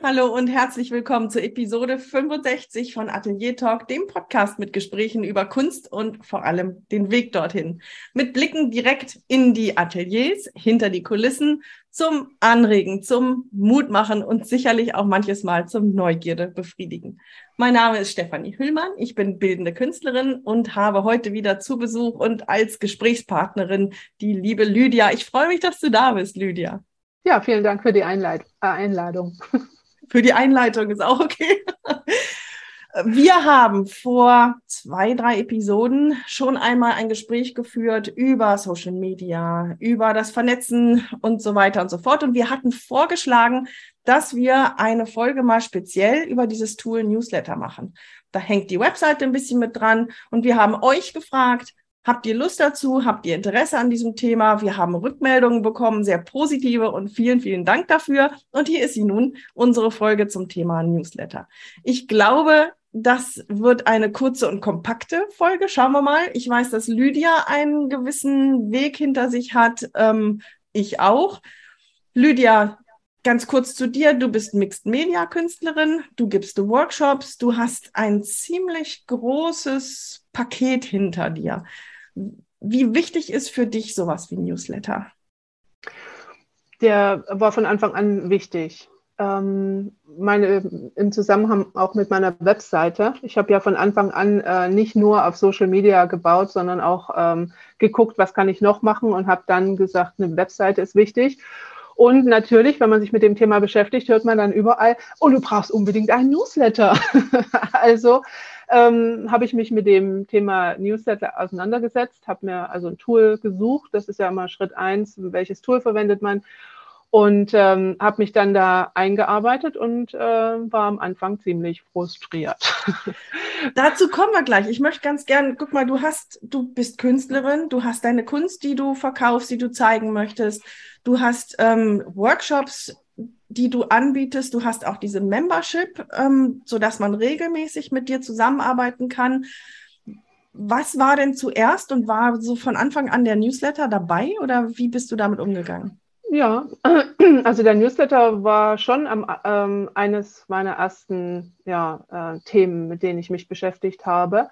Hallo und herzlich willkommen zur Episode 65 von Atelier Talk, dem Podcast mit Gesprächen über Kunst und vor allem den Weg dorthin. Mit Blicken direkt in die Ateliers, hinter die Kulissen, zum Anregen, zum Mutmachen und sicherlich auch manches Mal zum Neugierde befriedigen. Mein Name ist Stefanie Hüllmann, ich bin bildende Künstlerin und habe heute wieder zu Besuch und als Gesprächspartnerin die liebe Lydia. Ich freue mich, dass du da bist, Lydia. Ja, vielen Dank für die Einladung. Für die Einleitung ist auch okay. Wir haben vor 2, 3 Episoden schon einmal ein Gespräch geführt über Social Media, über das Vernetzen und so weiter und so fort. Und wir hatten vorgeschlagen, dass wir eine Folge mal speziell über dieses Tool Newsletter machen. Da hängt die Webseite ein bisschen mit dran und wir haben euch gefragt, habt ihr Lust dazu? Habt ihr Interesse an diesem Thema? Wir haben Rückmeldungen bekommen, sehr positive und vielen, vielen Dank dafür. Und hier ist sie nun, unsere Folge zum Thema Newsletter. Ich glaube, das wird eine kurze und kompakte Folge. Schauen wir mal. Ich weiß, dass Lydia einen gewissen Weg hinter sich hat. Ich auch. Lydia, ganz kurz zu dir. Du bist Mixed-Media-Künstlerin. Du gibst Workshops. Du hast ein ziemlich großes Paket hinter dir. Wie wichtig ist für dich sowas wie Newsletter? Der war von Anfang an wichtig. Im Zusammenhang auch mit meiner Webseite. Ich habe ja von Anfang an nicht nur auf Social Media gebaut, sondern auch geguckt, was kann ich noch machen und habe dann gesagt, eine Webseite ist wichtig. Und natürlich, wenn man sich mit dem Thema beschäftigt, hört man dann überall, oh, du brauchst unbedingt einen Newsletter. Also habe ich mich mit dem Thema Newsletter auseinandergesetzt, habe mir also ein Tool gesucht. Das ist ja immer Schritt 1, welches Tool verwendet man. Und habe mich dann da eingearbeitet und war am Anfang ziemlich frustriert. Dazu kommen wir gleich. Ich möchte ganz gern, guck mal, du bist Künstlerin, du hast deine Kunst, die du verkaufst, die du zeigen möchtest. Du hast Workshops, die du anbietest. Du hast auch diese Membership, sodass man regelmäßig mit dir zusammenarbeiten kann. Was war denn zuerst und war so von Anfang an der Newsletter dabei oder wie bist du damit umgegangen? Ja, also der Newsletter war schon eines meiner ersten Themen, mit denen ich mich beschäftigt habe,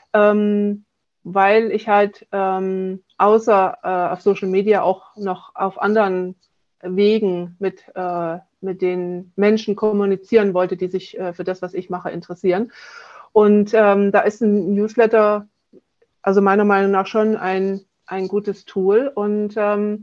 weil ich halt außer auf Social Media auch noch auf anderen Wegen mit den Menschen kommunizieren wollte, die sich für das, was ich mache, interessieren. Und da ist ein Newsletter, also meiner Meinung nach schon ein gutes Tool. Und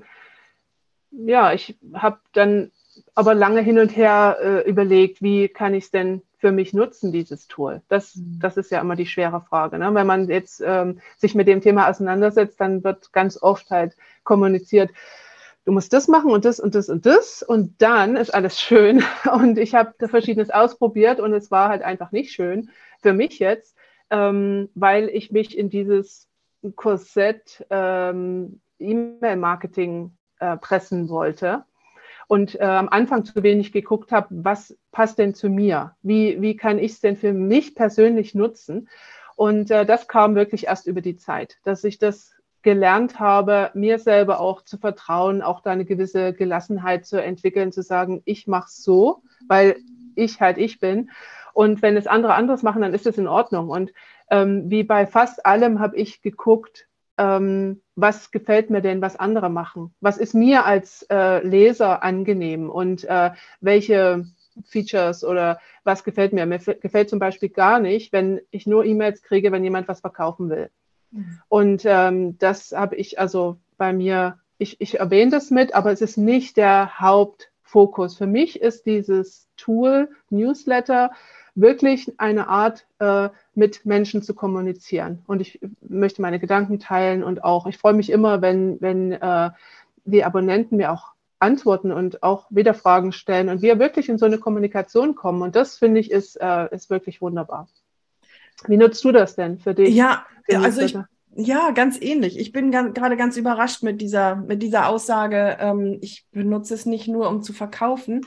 ich habe dann aber lange hin und her überlegt, wie kann ich es denn für mich nutzen, dieses Tool? Das ist ja immer die schwere Frage. Ne? Wenn man jetzt sich mit dem Thema auseinandersetzt, dann wird ganz oft halt kommuniziert, du musst das machen und das und das und das und dann ist alles schön. Und ich habe Verschiedenes ausprobiert und es war halt einfach nicht schön für mich jetzt, weil ich mich in dieses Korsett E-Mail-Marketing pressen wollte und am Anfang zu wenig geguckt habe, was passt denn zu mir? Wie kann ich es denn für mich persönlich nutzen? Und das kam wirklich erst über die Zeit, dass ich das gelernt habe, mir selber auch zu vertrauen, auch da eine gewisse Gelassenheit zu entwickeln, zu sagen, ich mache es so, weil ich halt ich bin. Und wenn es andere anderes machen, dann ist es in Ordnung. Und wie bei fast allem habe ich geguckt, was gefällt mir denn, was andere machen? Was ist mir als Leser angenehm und welche Features oder was gefällt mir? Mir gefällt zum Beispiel gar nicht, wenn ich nur E-Mails kriege, wenn jemand was verkaufen will. Und das habe ich also bei mir, ich erwähne das mit, aber es ist nicht der Hauptfokus. Für mich ist dieses Tool Newsletter wirklich eine Art, mit Menschen zu kommunizieren. Und ich möchte meine Gedanken teilen und auch, ich freue mich immer, wenn die Abonnenten mir auch antworten und auch wieder Fragen stellen und wir wirklich in so eine Kommunikation kommen. Und das, finde ich, ist wirklich wunderbar. Wie nutzt du das denn für dich? Ja, ganz ähnlich. Ich bin gerade ganz überrascht mit dieser Aussage. Ich benutze es nicht nur, um zu verkaufen.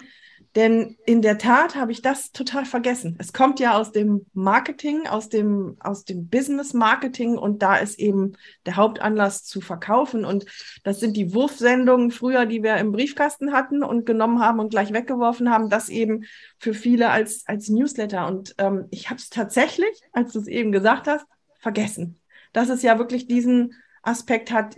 Denn in der Tat habe ich das total vergessen. Es kommt ja aus dem Marketing, aus dem Business-Marketing und da ist eben der Hauptanlass zu verkaufen. Und das sind die Wurfsendungen früher, die wir im Briefkasten hatten und genommen haben und gleich weggeworfen haben, das eben für viele als Newsletter. Und ich habe es tatsächlich, als du es eben gesagt hast, vergessen, dass es ja wirklich diesen Aspekt hat.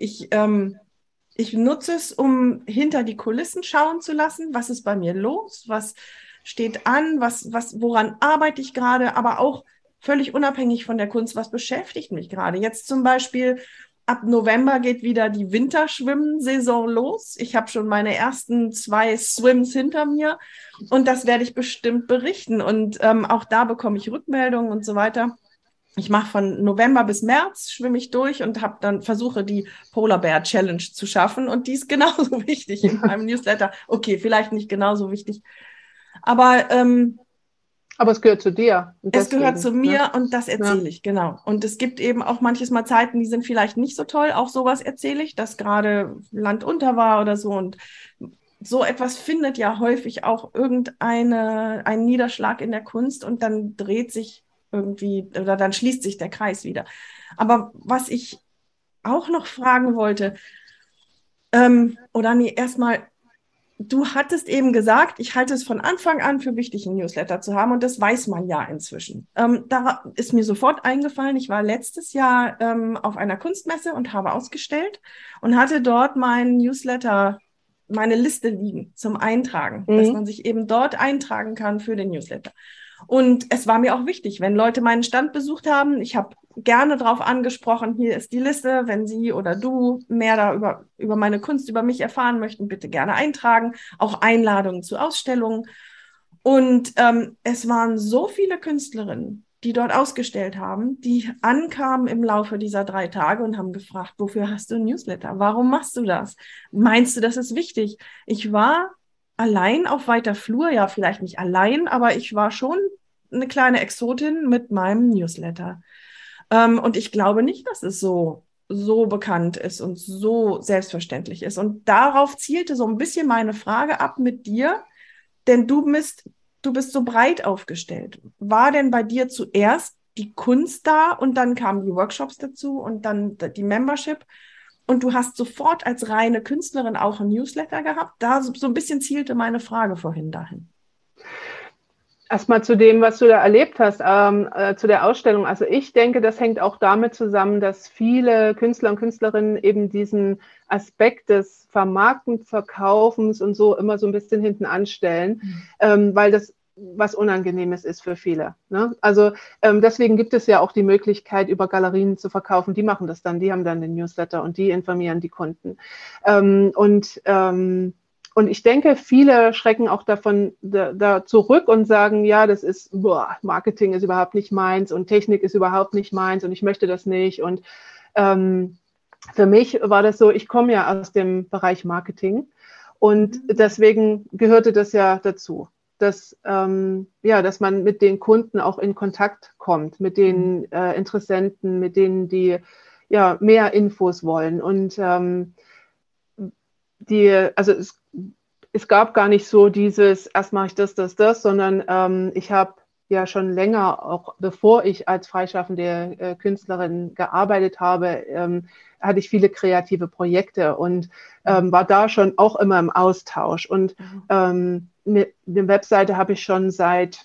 Ich nutze es, um hinter die Kulissen schauen zu lassen. Was ist bei mir los? Was steht an? Woran arbeite ich gerade? Aber auch völlig unabhängig von der Kunst, was beschäftigt mich gerade? Jetzt zum Beispiel ab November geht wieder die Winterschwimmsaison los. Ich habe schon meine ersten 2 Swims hinter mir und das werde ich bestimmt berichten. Und auch da bekomme ich Rückmeldungen und so weiter. Ich mache von November bis März, schwimme ich durch und versuche die Polar Bear Challenge zu schaffen. Und die ist genauso wichtig in meinem Newsletter. Okay, vielleicht nicht genauso wichtig. Aber es gehört zu dir. Es gehört zu mir und das erzähle ich, genau. Und es gibt eben auch manches Mal Zeiten, die sind vielleicht nicht so toll. Auch sowas erzähle ich, dass gerade Land unter war oder so. Und so etwas findet ja häufig auch einen Niederschlag in der Kunst und dann dreht sich irgendwie oder dann schließt sich der Kreis wieder. Aber was ich auch noch fragen wollte, oder nee, erstmal, du hattest eben gesagt, ich halte es von Anfang an für wichtig, einen Newsletter zu haben und das weiß man ja inzwischen. Da ist mir sofort eingefallen, ich war letztes Jahr auf einer Kunstmesse und habe ausgestellt und hatte dort meinen Newsletter, meine Liste liegen zum Eintragen, dass man sich eben dort eintragen kann für den Newsletter. Und es war mir auch wichtig, wenn Leute meinen Stand besucht haben, ich habe gerne darauf angesprochen, hier ist die Liste, wenn Sie oder du mehr über meine Kunst, über mich erfahren möchten, bitte gerne eintragen, auch Einladungen zu Ausstellungen. Und es waren so viele Künstlerinnen, die dort ausgestellt haben, die ankamen im Laufe dieser 3 Tage und haben gefragt, wofür hast du ein Newsletter? Warum machst du das? Meinst du, das ist wichtig? Ich war allein auf weiter Flur, ja, vielleicht nicht allein, aber ich war schon eine kleine Exotin mit meinem Newsletter. Und ich glaube nicht, dass es so bekannt ist und so selbstverständlich ist. Und darauf zielte so ein bisschen meine Frage ab mit dir, denn du bist so breit aufgestellt. War denn bei dir zuerst die Kunst da und dann kamen die Workshops dazu und dann die Membership? Und du hast sofort als reine Künstlerin auch ein Newsletter gehabt? Da so ein bisschen zielte meine Frage vorhin dahin. Erstmal zu dem, was du da erlebt hast, zu der Ausstellung. Also ich denke, das hängt auch damit zusammen, dass viele Künstler und Künstlerinnen eben diesen Aspekt des Vermarktens, Verkaufens und so immer so ein bisschen hinten anstellen, weil das was Unangenehmes ist für viele. Ne? Also deswegen gibt es ja auch die Möglichkeit, über Galerien zu verkaufen. Die machen das dann, die haben dann den Newsletter und die informieren die Kunden. Und ich denke, viele schrecken auch davon da zurück und sagen, ja, das ist, Marketing ist überhaupt nicht meins und Technik ist überhaupt nicht meins und ich möchte das nicht. Und für mich war das so, ich komme ja aus dem Bereich Marketing und deswegen gehörte das ja dazu, dass man mit den Kunden auch in Kontakt kommt, mit den Interessenten, mit denen, die ja mehr Infos wollen. Und es gab gar nicht so dieses, erst mache ich das, sondern ich habe ja schon länger, auch bevor ich als freischaffende Künstlerin gearbeitet habe, hatte ich viele kreative Projekte und war da schon auch immer im Austausch. Und eine Webseite habe ich schon seit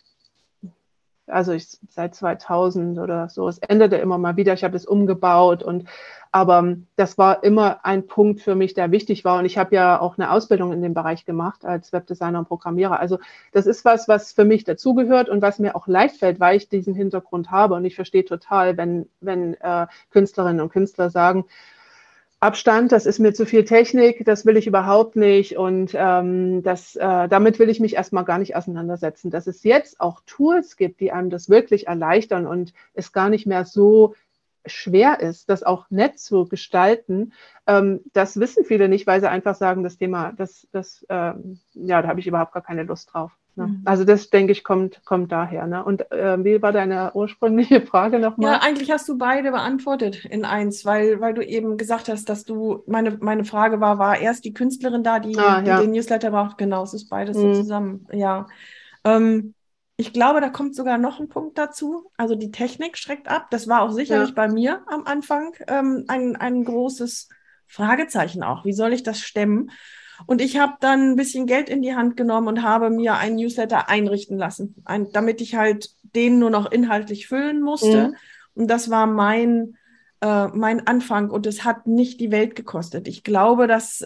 2000 oder so. Es änderte immer mal wieder. Ich habe es umgebaut aber das war immer ein Punkt für mich, der wichtig war. Und ich habe ja auch eine Ausbildung in dem Bereich gemacht als Webdesigner und Programmierer. Also das ist was für mich dazugehört und was mir auch leicht fällt, weil ich diesen Hintergrund habe. Und ich verstehe total, wenn Künstlerinnen und Künstler sagen, Abstand, das ist mir zu viel Technik, das will ich überhaupt nicht und damit will ich mich erstmal gar nicht auseinandersetzen. Dass es jetzt auch Tools gibt, die einem das wirklich erleichtern und es gar nicht mehr so schwer ist, das auch nett zu gestalten, das wissen viele nicht, weil sie einfach sagen, das Thema, da habe ich überhaupt gar keine Lust drauf. Ne? Also das, denke ich, kommt daher. Ne? Und wie war deine ursprüngliche Frage nochmal? Ja, eigentlich hast du beide beantwortet in eins, weil du eben gesagt hast, dass meine Frage war erst die Künstlerin da, die den Newsletter braucht? Genau, es ist beides so zusammen. Ja. Ich glaube, da kommt sogar noch ein Punkt dazu. Also die Technik schreckt ab. Das war auch sicherlich bei mir am Anfang ein großes Fragezeichen auch. Wie soll ich das stemmen? Und ich habe dann ein bisschen Geld in die Hand genommen und habe mir einen Newsletter einrichten lassen, damit ich halt den nur noch inhaltlich füllen musste. Und das war mein Anfang und es hat nicht die Welt gekostet. Ich glaube, dass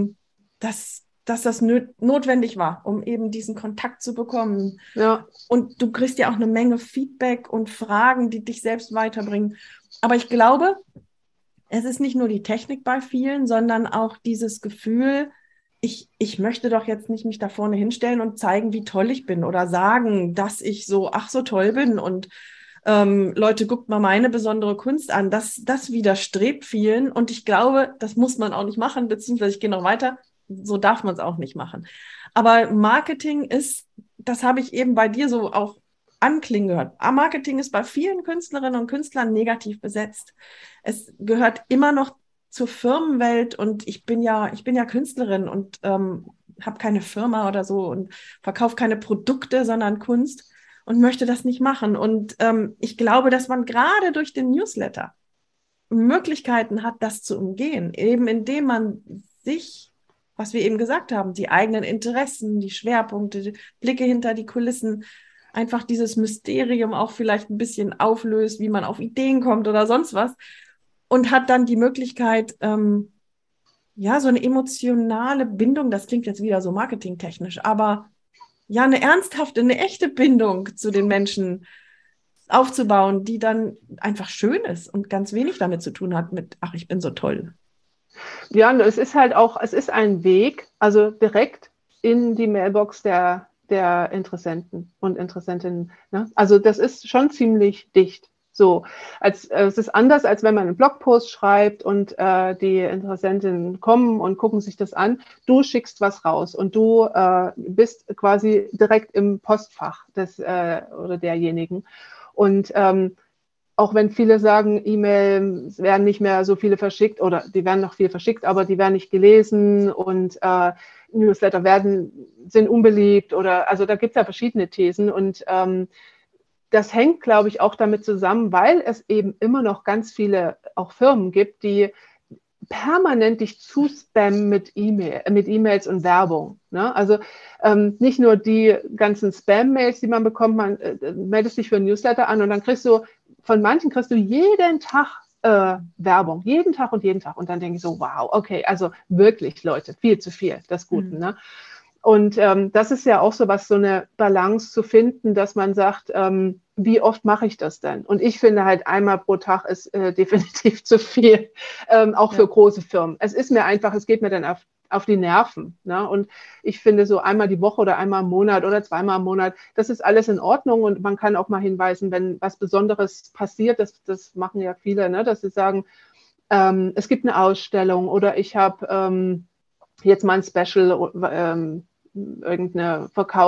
das notwendig war, um eben diesen Kontakt zu bekommen. Ja. Und du kriegst ja auch eine Menge Feedback und Fragen, die dich selbst weiterbringen. Aber ich glaube, es ist nicht nur die Technik bei vielen, sondern auch dieses Gefühl, ich möchte doch jetzt nicht mich da vorne hinstellen und zeigen, wie toll ich bin oder sagen, dass ich so toll bin und Leute, guckt mal meine besondere Kunst an. Das widerstrebt vielen und ich glaube, das muss man auch nicht machen, beziehungsweise ich gehe noch weiter, so darf man es auch nicht machen. Aber Marketing ist, das habe ich eben bei dir so auch anklingen gehört. Marketing ist bei vielen Künstlerinnen und Künstlern negativ besetzt. Es gehört immer noch zur Firmenwelt und ich bin ja Künstlerin und habe keine Firma oder so und verkaufe keine Produkte, sondern Kunst und möchte das nicht machen. Und ich glaube, dass man gerade durch den Newsletter Möglichkeiten hat, das zu umgehen, eben indem man sich, was wir eben gesagt haben, die eigenen Interessen, die Schwerpunkte, die Blicke hinter die Kulissen, einfach dieses Mysterium auch vielleicht ein bisschen auflöst, wie man auf Ideen kommt oder sonst was. Und hat dann die Möglichkeit, so eine emotionale Bindung, das klingt jetzt wieder so marketingtechnisch, aber ja, eine ernsthafte, eine echte Bindung zu den Menschen aufzubauen, die dann einfach schön ist und ganz wenig damit zu tun hat mit, ach, ich bin so toll. Ja, und es ist halt auch, es ist ein Weg, also direkt in die Mailbox der Interessenten und Interessentinnen. Ne? Also das ist schon ziemlich dicht. So, es ist anders, als wenn man einen Blogpost schreibt und die Interessentinnen kommen und gucken sich das an. Du schickst was raus und du bist quasi direkt im Postfach des oder derjenigen. Und auch wenn viele sagen, E-Mails werden nicht mehr so viele verschickt oder die werden noch viel verschickt, aber die werden nicht gelesen und Newsletter sind unbeliebt oder also da gibt es ja verschiedene Thesen und das hängt, glaube ich, auch damit zusammen, weil es eben immer noch ganz viele auch Firmen gibt, die permanent dich zuspammen mit E-Mails und Werbung. Ne? Also nicht nur die ganzen Spam-Mails, die man bekommt, man meldest dich für ein Newsletter an und dann von manchen kriegst du jeden Tag Werbung, jeden Tag. Und dann denke ich so, wow, okay, also wirklich, Leute, viel zu viel des Guten. Ne? Und das ist ja auch so was, so eine Balance zu finden, dass man sagt, wie oft mache ich das denn? Und ich finde halt einmal pro Tag ist definitiv zu viel, auch für große Firmen. Es geht mir dann auf die Nerven. Ne? Und ich finde so einmal die Woche oder einmal im Monat oder zweimal im Monat, das ist alles in Ordnung und man kann auch mal hinweisen, wenn was Besonderes passiert, das machen ja viele, ne? Dass sie sagen, es gibt eine Ausstellung oder ich habe jetzt mal ein Special, irgendeine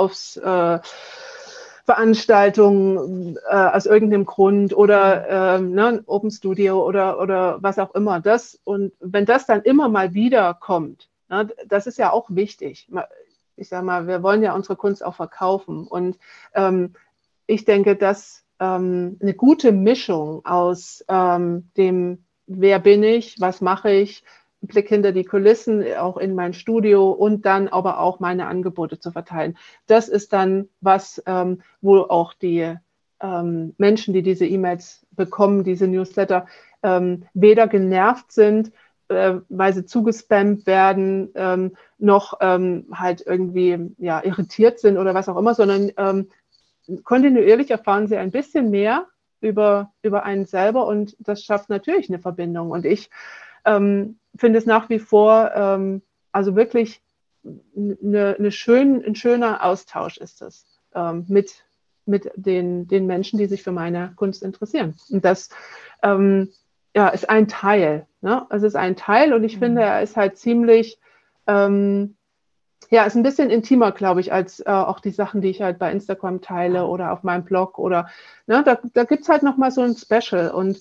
Verkaufsveranstaltung aus irgendeinem Grund oder ein Open Studio oder was auch immer. Und wenn das dann immer mal wieder kommt, ne, das ist ja auch wichtig. Ich sage mal, wir wollen ja unsere Kunst auch verkaufen. Und ich denke, dass eine gute Mischung aus dem, wer bin ich, was mache ich, Blick hinter die Kulissen, auch in mein Studio und dann aber auch meine Angebote zu verteilen. Das ist dann was, wo auch die Menschen, die diese E-Mails bekommen, diese Newsletter, weder genervt sind, weil sie zugespammt werden, noch halt irgendwie irritiert sind oder was auch immer, sondern kontinuierlich erfahren sie ein bisschen mehr über einen selber und das schafft natürlich eine Verbindung. Und ich finde es nach wie vor, also wirklich ein schöner Austausch ist das mit den Menschen, die sich für meine Kunst interessieren. Und das ist ein Teil. Ne? Es ist ein Teil und ich finde, er ist halt ziemlich Ja, ist ein bisschen intimer, glaube ich, als auch die Sachen, die ich halt bei Instagram teile oder auf meinem Blog oder, ne, da gibt es halt nochmal so ein Special. Und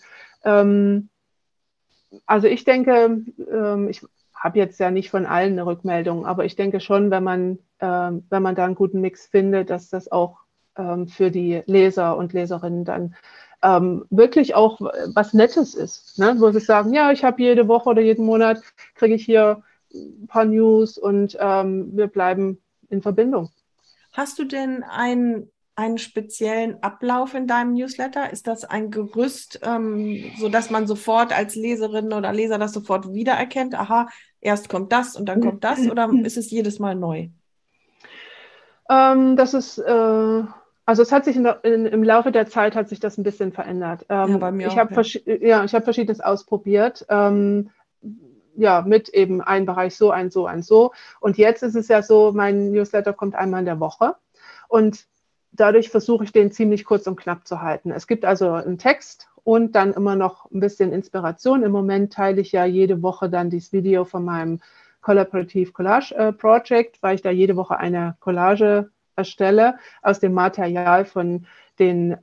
also ich denke, ich habe jetzt ja nicht von allen eine Rückmeldung, aber ich denke schon, wenn man da einen guten Mix findet, dass das auch für die Leser und Leserinnen dann wirklich auch was Nettes ist, ne? Wo sie sagen, ja, ich habe jede Woche oder jeden Monat kriege ich hier ein paar News und wir bleiben in Verbindung. Hast du denn einen speziellen Ablauf in deinem Newsletter? Ist das ein Gerüst, sodass man sofort als Leserin oder Leser das sofort wiedererkennt? Aha, erst kommt das und dann kommt das, oder ist es jedes Mal neu? Das ist, also es hat sich im Laufe der Zeit hat sich das ein bisschen verändert. Ja, bei mir Ich auch, habe ja. ich habe Verschiedenes ausprobiert. Ja, mit eben ein Bereich so, ein so, ein so. Und jetzt ist es ja so, mein Newsletter kommt einmal in der Woche und dadurch versuche ich den ziemlich kurz und knapp zu halten. Es gibt also einen Text und dann immer noch ein bisschen Inspiration. Im Moment teile ich ja jede Woche dann dieses Video von meinem Collaborative Collage Project, weil ich da jede Woche eine Collage erstelle aus dem Material von den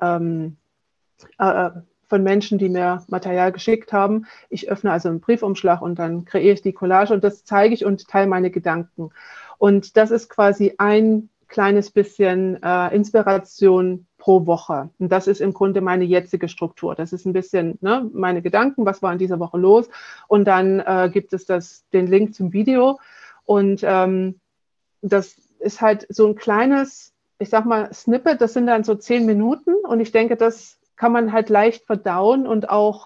von Menschen, die mir Material geschickt haben. Ich öffne also einen Briefumschlag und dann kreiere ich die Collage und das zeige ich und teile meine Gedanken. Und das ist quasi ein kleines bisschen Inspiration pro Woche. Und das ist im Grunde meine jetzige Struktur. Das ist ein bisschen, ne, meine Gedanken, was war in dieser Woche los. Und dann gibt es den Link zum Video. Und das ist halt so ein kleines, ich sag mal, Snippet, das sind dann so 10 Minuten. Und ich denke, das kann man halt leicht verdauen und auch,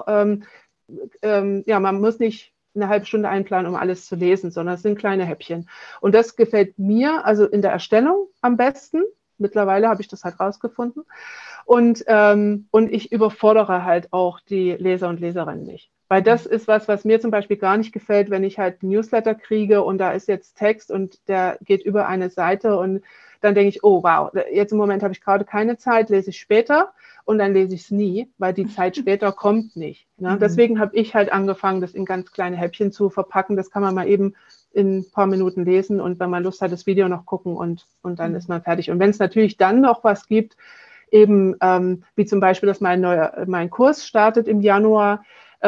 ja, man muss nicht eine halbe Stunde einplanen, um alles zu lesen, sondern es sind kleine Häppchen. Und das gefällt mir, also in der Erstellung am besten. Mittlerweile habe ich das halt rausgefunden. Und ich überfordere halt auch die Leser und Leserinnen nicht. Weil das ist was mir zum Beispiel gar nicht gefällt, wenn ich halt ein Newsletter kriege und da ist jetzt Text und der geht über eine Seite und dann denke ich, oh wow, jetzt im Moment habe ich gerade keine Zeit, lese ich später und dann lese ich es nie, weil die Zeit später kommt nicht. Ne? Deswegen habe ich halt angefangen, das in ganz kleine Häppchen zu verpacken. Das kann man mal eben in ein paar Minuten lesen und wenn man Lust hat, das Video noch gucken und dann ist man fertig. Und wenn es natürlich dann noch was gibt, eben wie zum Beispiel, dass mein Kurs startet im Januar,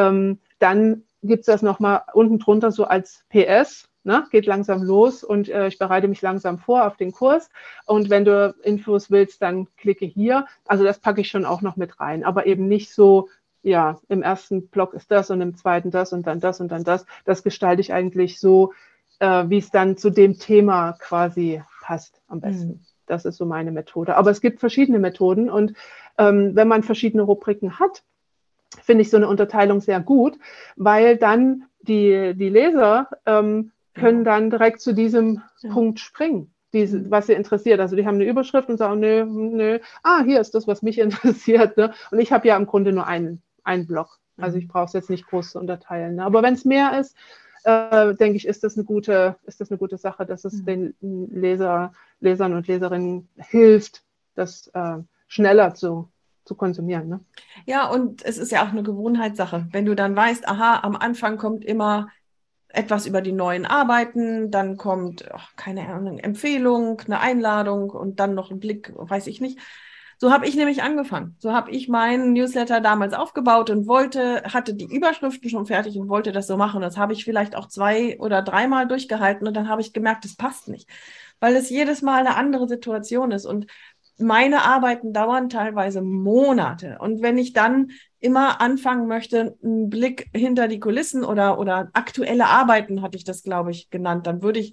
dann gibt es das nochmal unten drunter so als PS, ne? Geht langsam los und ich bereite mich langsam vor auf den Kurs. Und wenn du Infos willst, dann klicke hier. Also das packe ich schon auch noch mit rein, aber eben nicht so, ja, im ersten Block ist das und im zweiten das und dann das und dann das. Das gestalte ich eigentlich so, wie es dann zu dem Thema quasi passt am besten. Das ist so meine Methode. Aber es gibt verschiedene Methoden und wenn man verschiedene Rubriken hat, finde ich so eine Unterteilung sehr gut, weil dann die Leser können dann direkt zu diesem Punkt springen, was sie interessiert. Also die haben eine Überschrift und sagen, nö, hier ist das, was mich interessiert. Ne? Und ich habe ja im Grunde nur einen Block. Also ich brauche es jetzt nicht groß zu unterteilen. Ne? Aber wenn es mehr ist, denke ich, ist das eine gute Sache, dass es den Lesern und Leserinnen hilft, das schneller zu konsumieren. Ne? Ja, und es ist ja auch eine Gewohnheitssache. Wenn du dann weißt, aha, am Anfang kommt immer etwas über die neuen Arbeiten, dann kommt, keine Ahnung, Empfehlung, eine Einladung und dann noch ein Blick, weiß ich nicht. So habe ich nämlich angefangen. So habe ich meinen Newsletter damals aufgebaut und hatte die Überschriften schon fertig und wollte das so machen. Das habe ich vielleicht auch 2 oder 3 Mal durchgehalten und dann habe ich gemerkt, das passt nicht, weil es jedes Mal eine andere Situation ist und meine Arbeiten dauern teilweise Monate. Und wenn ich dann immer anfangen möchte, einen Blick hinter die Kulissen oder aktuelle Arbeiten, hatte ich das, glaube ich, genannt, dann würde ich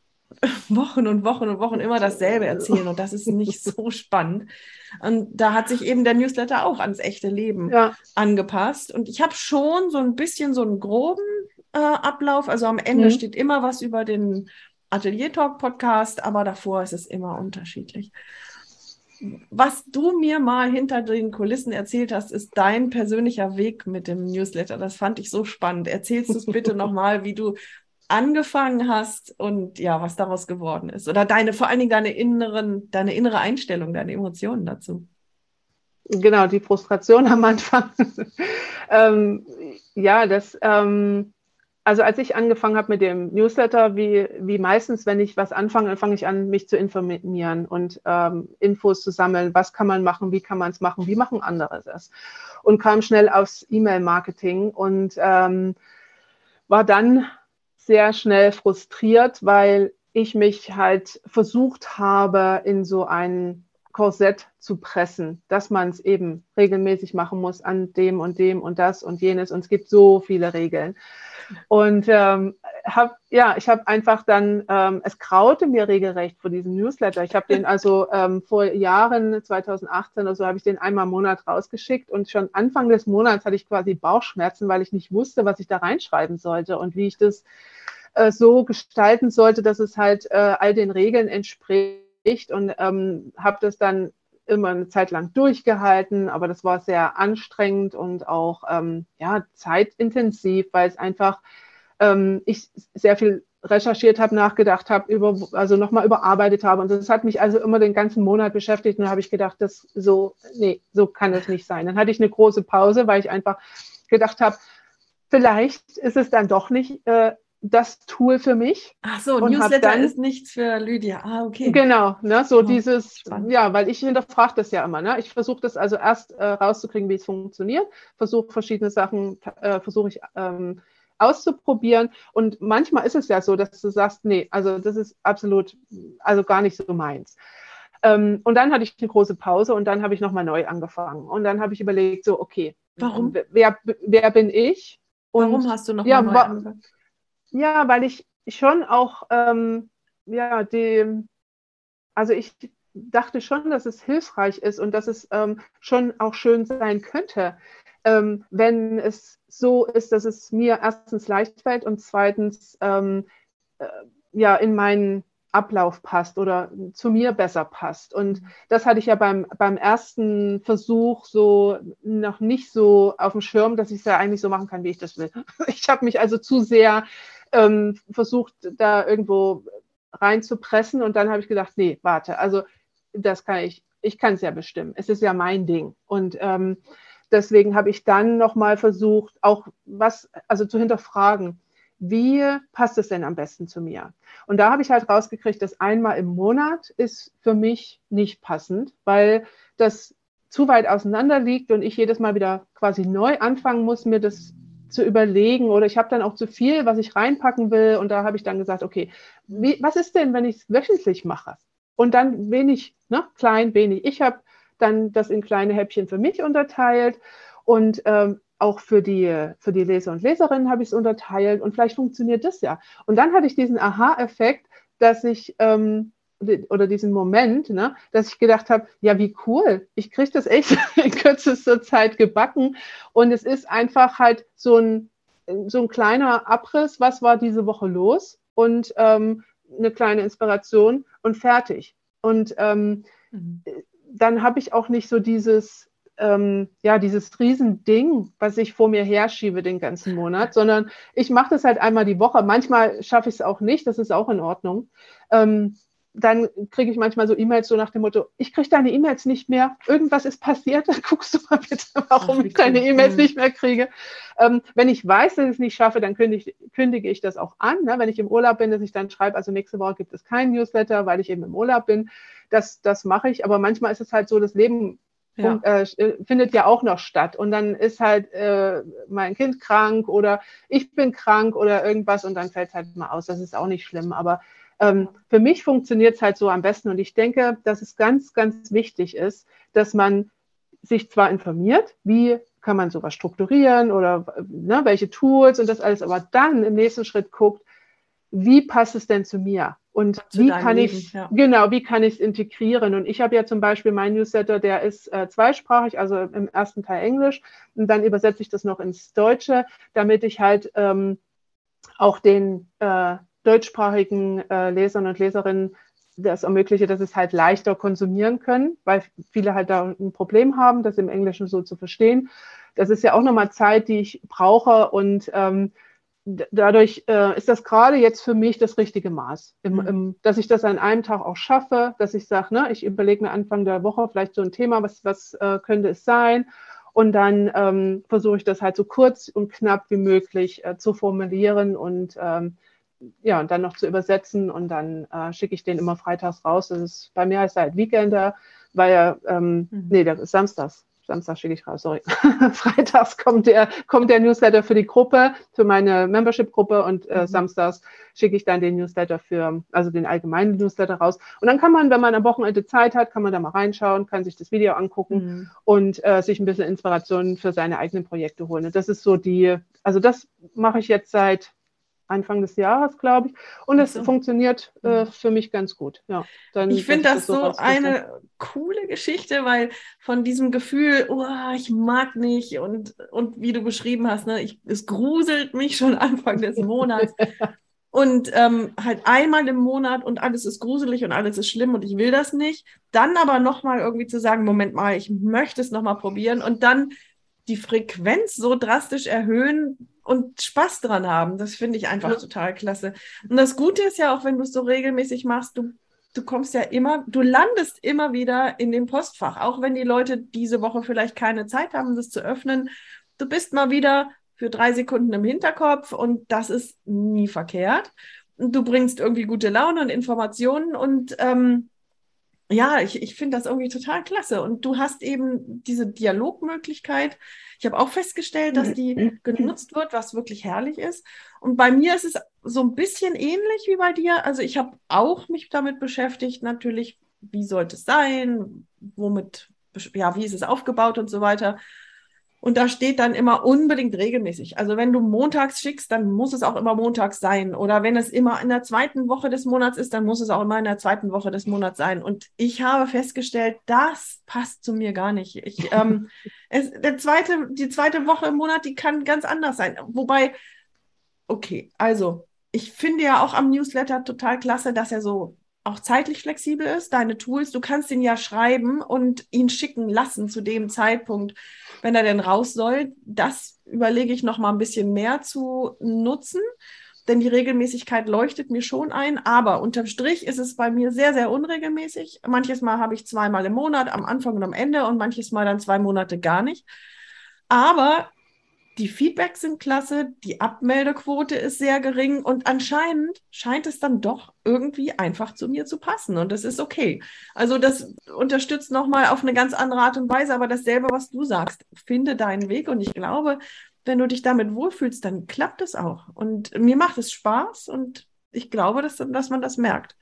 Wochen und Wochen und Wochen immer dasselbe erzählen und das ist nicht so spannend. Und da hat sich eben der Newsletter auch ans echte Leben angepasst. Und ich habe schon so ein bisschen so einen groben Ablauf. Also am Ende steht immer was über den Atelier Talk Podcast, aber davor ist es immer unterschiedlich. Was du mir mal hinter den Kulissen erzählt hast, ist dein persönlicher Weg mit dem Newsletter. Das fand ich so spannend. Erzählst du es bitte nochmal, wie du angefangen hast und ja, was daraus geworden ist. Oder vor allen Dingen deine innere Einstellung, deine Emotionen dazu. Genau, die Frustration am Anfang. Ja, Also als ich angefangen habe mit dem Newsletter, wie meistens, wenn ich was anfange, dann fange ich an, mich zu informieren und Infos zu sammeln. Was kann man machen? Wie kann man es machen? Wie machen andere das? Und kam schnell aufs E-Mail-Marketing und war dann sehr schnell frustriert, weil ich mich halt versucht habe, in so ein Korsett zu pressen, dass man es eben regelmäßig machen muss an dem und das und jenes. Und es gibt so viele Regeln. Und ich habe einfach dann, es graute mir regelrecht vor diesem Newsletter. Ich habe den also vor Jahren, 2018 oder so, habe ich den einmal im Monat rausgeschickt und schon Anfang des Monats hatte ich quasi Bauchschmerzen, weil ich nicht wusste, was ich da reinschreiben sollte und wie ich das so gestalten sollte, dass es halt all den Regeln entspricht und habe das dann immer eine Zeit lang durchgehalten, aber das war sehr anstrengend und auch zeitintensiv, weil es einfach ich sehr viel recherchiert habe, nachgedacht habe, also nochmal überarbeitet habe. Und das hat mich also immer den ganzen Monat beschäftigt. Und da habe ich gedacht, so kann es nicht sein. Dann hatte ich eine große Pause, weil ich einfach gedacht habe, vielleicht ist es dann doch nicht das Tool für mich. Ach so, Newsletter ist nichts für Lydia. Ah, okay. Genau, ne, so dieses, spannend. Ja, weil ich hinterfrage das ja immer. Ne? Ich versuche das also erst rauszukriegen, wie es funktioniert, versuche verschiedene Sachen, auszuprobieren. Und manchmal ist es ja so, dass du sagst, nee, also das ist absolut, also gar nicht so meins. Und dann hatte ich eine große Pause und dann habe ich nochmal neu angefangen. Und dann habe ich überlegt, so, okay, warum? Wer bin ich? Und, warum hast du nochmal neu angefangen? Ja, weil ich schon auch, also ich dachte schon, dass es hilfreich ist und dass es schon auch schön sein könnte, wenn es so ist, dass es mir erstens leicht fällt und zweitens in meinen Ablauf passt oder zu mir besser passt. Und das hatte ich ja beim ersten Versuch so noch nicht so auf dem Schirm, dass ich es ja eigentlich so machen kann, wie ich das will. Ich habe mich also zu sehr versucht, da irgendwo reinzupressen und dann habe ich gedacht, nee, warte, also das kann ich kann es ja bestimmen. Es ist ja mein Ding. Und deswegen habe ich dann nochmal versucht, auch zu hinterfragen, wie passt es denn am besten zu mir? Und da habe ich halt rausgekriegt, dass einmal im Monat ist für mich nicht passend, weil das zu weit auseinander liegt und ich jedes Mal wieder quasi neu anfangen muss, mir das zu überlegen oder ich habe dann auch zu viel, was ich reinpacken will und da habe ich dann gesagt, okay, was ist denn, wenn ich es wöchentlich mache? Und dann wenig, klein, wenig. Ich habe dann das in kleine Häppchen für mich unterteilt und auch für die Leser und Leserinnen habe ich es unterteilt und vielleicht funktioniert das ja. Und dann hatte ich diesen Aha-Effekt, dass ich oder diesen Moment, dass ich gedacht habe, ja, wie cool, ich kriege das echt in kürzester Zeit gebacken und es ist einfach halt so ein kleiner Abriss, was war diese Woche los und eine kleine Inspiration und fertig. Und dann habe ich auch nicht so dieses Riesending, was ich vor mir herschiebe den ganzen Monat, sondern ich mache das halt einmal die Woche. Manchmal schaffe ich es auch nicht, das ist auch in Ordnung. Dann kriege ich manchmal so E-Mails so nach dem Motto, ich kriege deine E-Mails nicht mehr, irgendwas ist passiert, dann guckst du mal bitte, warum ich deine E-Mails nicht mehr kriege. Wenn ich weiß, dass ich es nicht schaffe, dann kündige ich das auch an. Ne? Wenn ich im Urlaub bin, dass ich dann schreibe, also nächste Woche gibt es keinen Newsletter, weil ich eben im Urlaub bin. Das mache ich, aber manchmal ist es halt so, das Leben findet ja auch noch statt und dann ist halt mein Kind krank oder ich bin krank oder irgendwas und dann fällt es halt mal aus. Das ist auch nicht schlimm, aber für mich funktioniert es halt so am besten und ich denke, dass es ganz, ganz wichtig ist, dass man sich zwar informiert, wie kann man sowas strukturieren oder welche Tools und das alles, aber dann im nächsten Schritt guckt, wie passt es denn zu mir? Und wie kann ich es integrieren? Und ich habe ja zum Beispiel mein Newsletter, der ist zweisprachig, also im ersten Teil Englisch und dann übersetze ich das noch ins Deutsche, damit ich halt auch den deutschsprachigen Lesern und Leserinnen das ermögliche, dass es halt leichter konsumieren können, weil viele halt da ein Problem haben, das im Englischen so zu verstehen. Das ist ja auch nochmal Zeit, die ich brauche und dadurch ist das gerade jetzt für mich das richtige Maß, dass ich das an einem Tag auch schaffe, dass ich sage, ich überlege mir Anfang der Woche vielleicht so ein Thema, was könnte es sein Und dann versuche ich das halt so kurz und knapp wie möglich zu formulieren und ja, und dann noch zu übersetzen und dann schicke ich den immer freitags raus. Das ist, bei mir heißt er halt Weekender, weil er, nee, das ist samstags. Samstag schicke ich raus, sorry. Freitags kommt der Newsletter für die Gruppe, für meine Membership-Gruppe und samstags schicke ich dann den Newsletter also den allgemeinen Newsletter raus. Und dann kann man, wenn man am Wochenende Zeit hat, kann man da mal reinschauen, kann sich das Video angucken und sich ein bisschen Inspiration für seine eigenen Projekte holen. Und das ist so also das mache ich jetzt seit Anfang des Jahres, glaube ich. Und es funktioniert für mich ganz gut. Ja, dann, ich finde das so eine coole Geschichte, weil von diesem Gefühl, oh, ich mag nicht und wie du beschrieben hast, ne, es gruselt mich schon Anfang des Monats. Und halt einmal im Monat und alles ist gruselig und alles ist schlimm und ich will das nicht. Dann aber nochmal irgendwie zu sagen, Moment mal, ich möchte es nochmal probieren und dann die Frequenz so drastisch erhöhen und Spaß dran haben. Das finde ich einfach total klasse. Und das Gute ist ja auch, wenn du es so regelmäßig machst, du kommst ja immer, du landest immer wieder in dem Postfach, auch wenn die Leute diese Woche vielleicht keine Zeit haben, das zu öffnen. Du bist mal wieder für 3 Sekunden im Hinterkopf und das ist nie verkehrt. Und du bringst irgendwie gute Laune und Informationen und ja, ich finde das irgendwie total klasse. Und du hast eben diese Dialogmöglichkeit. Ich habe auch festgestellt, dass die genutzt wird, was wirklich herrlich ist. Und bei mir ist es so ein bisschen ähnlich wie bei dir. Also ich habe auch mich damit beschäftigt, natürlich, wie sollte es sein, wie ist es aufgebaut und so weiter. Und da steht dann immer unbedingt regelmäßig. Also wenn du montags schickst, dann muss es auch immer montags sein. Oder wenn es immer in der 2. Woche des Monats ist, dann muss es auch immer in der 2. Woche des Monats sein. Und ich habe festgestellt, das passt zu mir gar nicht. Die 2. Woche im Monat, die kann ganz anders sein. Wobei, okay, also ich finde ja auch am Newsletter total klasse, dass er so auch zeitlich flexibel ist, deine Tools, du kannst ihn ja schreiben und ihn schicken lassen zu dem Zeitpunkt, wenn er denn raus soll. Das überlege ich noch mal ein bisschen mehr zu nutzen, denn die Regelmäßigkeit leuchtet mir schon ein, aber unterm Strich ist es bei mir sehr, sehr unregelmäßig. Manches Mal habe ich 2-mal im Monat, am Anfang und am Ende und manches Mal dann 2 Monate gar nicht. Aber die Feedbacks sind klasse, die Abmeldequote ist sehr gering und anscheinend scheint es dann doch irgendwie einfach zu mir zu passen und das ist okay. Also das unterstützt nochmal auf eine ganz andere Art und Weise, aber dasselbe, was du sagst, finde deinen Weg und ich glaube, wenn du dich damit wohlfühlst, dann klappt es auch und mir macht es Spaß und ich glaube, dass man das merkt.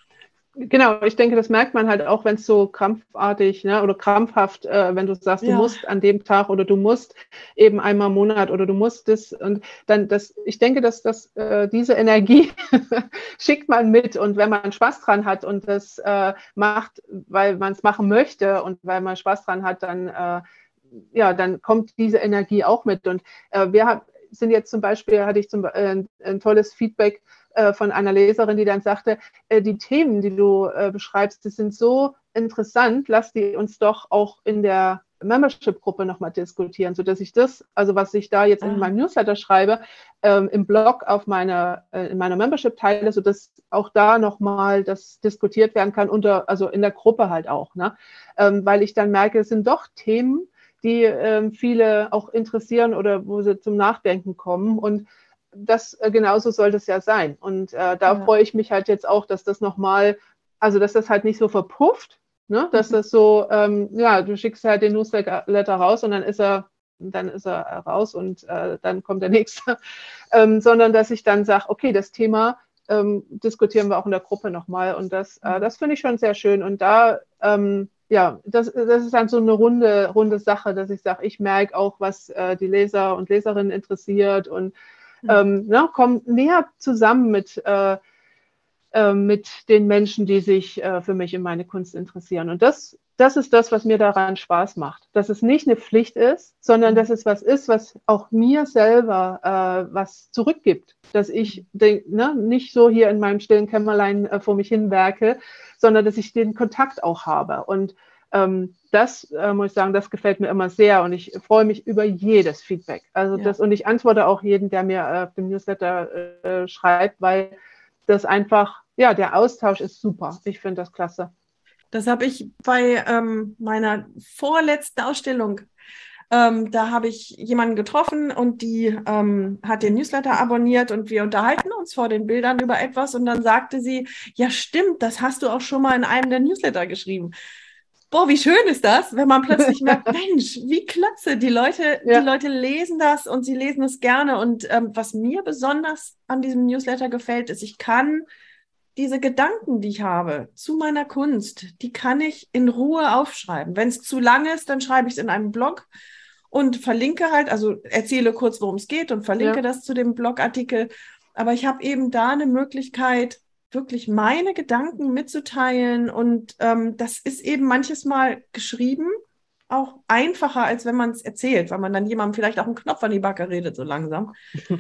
Genau, ich denke, das merkt man halt auch, wenn es so krampfartig, ne, oder krampfhaft, wenn du sagst, du musst an dem Tag oder du musst eben einmal im Monat oder du musst das und dann ich denke, dass diese Energie schickt man mit und wenn man Spaß dran hat und das macht, weil man es machen möchte und weil man Spaß dran hat, dann dann kommt diese Energie auch mit und sind jetzt zum Beispiel, hatte ich ein tolles Feedback von einer Leserin, die dann sagte, die Themen, die du beschreibst, die sind so interessant, lass die uns doch auch in der Membership-Gruppe nochmal diskutieren, sodass ich das, also was ich da jetzt in meinem Newsletter schreibe, im Blog in meiner Membership teile, sodass auch da nochmal das diskutiert werden kann, also in der Gruppe halt auch, ne? Weil ich dann merke, es sind doch Themen, die viele auch interessieren oder wo sie zum Nachdenken kommen und das genauso soll das ja sein. Und freue ich mich halt jetzt auch, dass das nochmal, also dass das halt nicht so verpufft, ne? Dass das so, du schickst halt den Newsletter raus und dann ist er raus und dann kommt der nächste, sondern dass ich dann sage, okay, das Thema diskutieren wir auch in der Gruppe nochmal und das finde ich schon sehr schön und da das ist dann so eine runde Sache, dass ich sage, ich merke auch, was die Leser und Leserinnen interessiert und kommen näher zusammen mit den Menschen, die sich für mich und meine Kunst interessieren. Und das ist das, was mir daran Spaß macht. Dass es nicht eine Pflicht ist, sondern dass es was ist, was auch mir selber was zurückgibt. Dass ich nicht so hier in meinem stillen Kämmerlein vor mich hinwerke, sondern dass ich den Kontakt auch habe. Und das muss ich sagen, das gefällt mir immer sehr und ich freue mich über jedes Feedback. Also und ich antworte auch jeden, der mir auf dem Newsletter schreibt, weil das einfach, der Austausch ist super. Ich finde das klasse. Das habe ich bei meiner vorletzten Ausstellung Da habe ich jemanden getroffen und die hat den Newsletter abonniert und wir unterhalten uns vor den Bildern über etwas und dann sagte sie, ja stimmt, das hast du auch schon mal in einem der Newsletter geschrieben. Boah, wie schön ist das, wenn man plötzlich merkt, Mensch, wie klasse, die Leute lesen das und sie lesen es gerne. Und was mir besonders an diesem Newsletter gefällt, ist, ich kann diese Gedanken, die ich habe zu meiner Kunst, die kann ich in Ruhe aufschreiben. Wenn es zu lang ist, dann schreibe ich es in einem Blog und verlinke halt, also erzähle kurz, worum es geht und verlinke das zu dem Blogartikel. Aber ich habe eben da eine Möglichkeit, wirklich meine Gedanken mitzuteilen. Und das ist eben manches Mal geschrieben auch einfacher, als wenn man es erzählt, weil man dann jemandem vielleicht auch einen Knopf an die Backe redet, so langsam.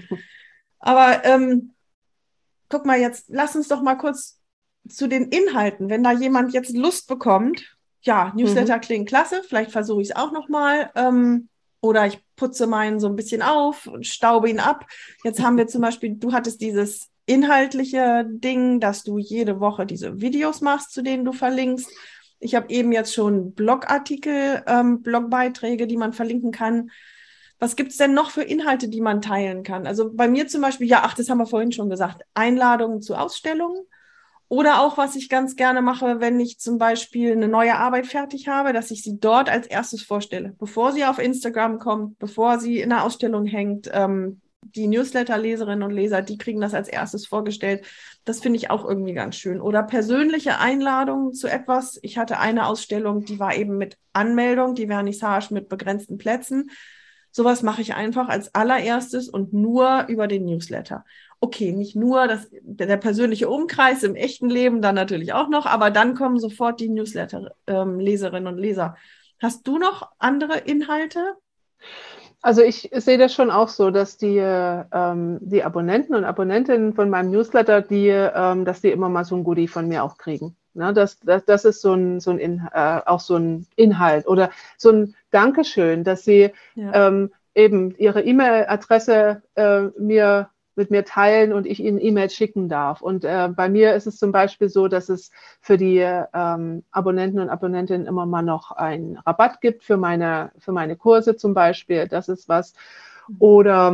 Aber guck mal, jetzt lass uns doch mal kurz zu den Inhalten. Wenn da jemand jetzt Lust bekommt, ja, Newsletter klingt klasse, vielleicht versuche ich es auch nochmal. Oder ich putze meinen so ein bisschen auf und staube ihn ab. Jetzt haben wir zum Beispiel, du hattest dieses inhaltliche Ding, dass du jede Woche diese Videos machst, zu denen du verlinkst. Ich habe eben jetzt schon Blogartikel, Blogbeiträge, die man verlinken kann. Was gibt es denn noch für Inhalte, die man teilen kann? Also bei mir zum Beispiel, das haben wir vorhin schon gesagt, Einladungen zu Ausstellungen. Oder auch, was ich ganz gerne mache, wenn ich zum Beispiel eine neue Arbeit fertig habe, dass ich sie dort als erstes vorstelle, bevor sie auf Instagram kommt, bevor sie in der Ausstellung hängt. Die Newsletter-Leserinnen und Leser, die kriegen das als erstes vorgestellt. Das finde ich auch irgendwie ganz schön. Oder persönliche Einladungen zu etwas. Ich hatte eine Ausstellung, die war eben mit Anmeldung, die Vernissage mit begrenzten Plätzen. Sowas mache ich einfach als allererstes und nur über den Newsletter. Okay, nicht nur der persönliche Umkreis im echten Leben, dann natürlich auch noch, aber dann kommen sofort die Newsletter-Leserinnen und Leser. Hast du noch andere Inhalte? Also ich sehe das schon auch so, dass die Abonnenten und Abonnentinnen von meinem Newsletter, dass die immer mal so ein Goodie von mir auch kriegen. Ne, das ist auch so ein Inhalt oder so ein Dankeschön, dass sie eben ihre E-Mail-Adresse mit mir teilen und ich ihnen E-Mails schicken darf. Und bei mir ist es zum Beispiel so, dass es für die Abonnenten und Abonnentinnen immer mal noch einen Rabatt gibt für meine Kurse zum Beispiel. Das ist was. Oder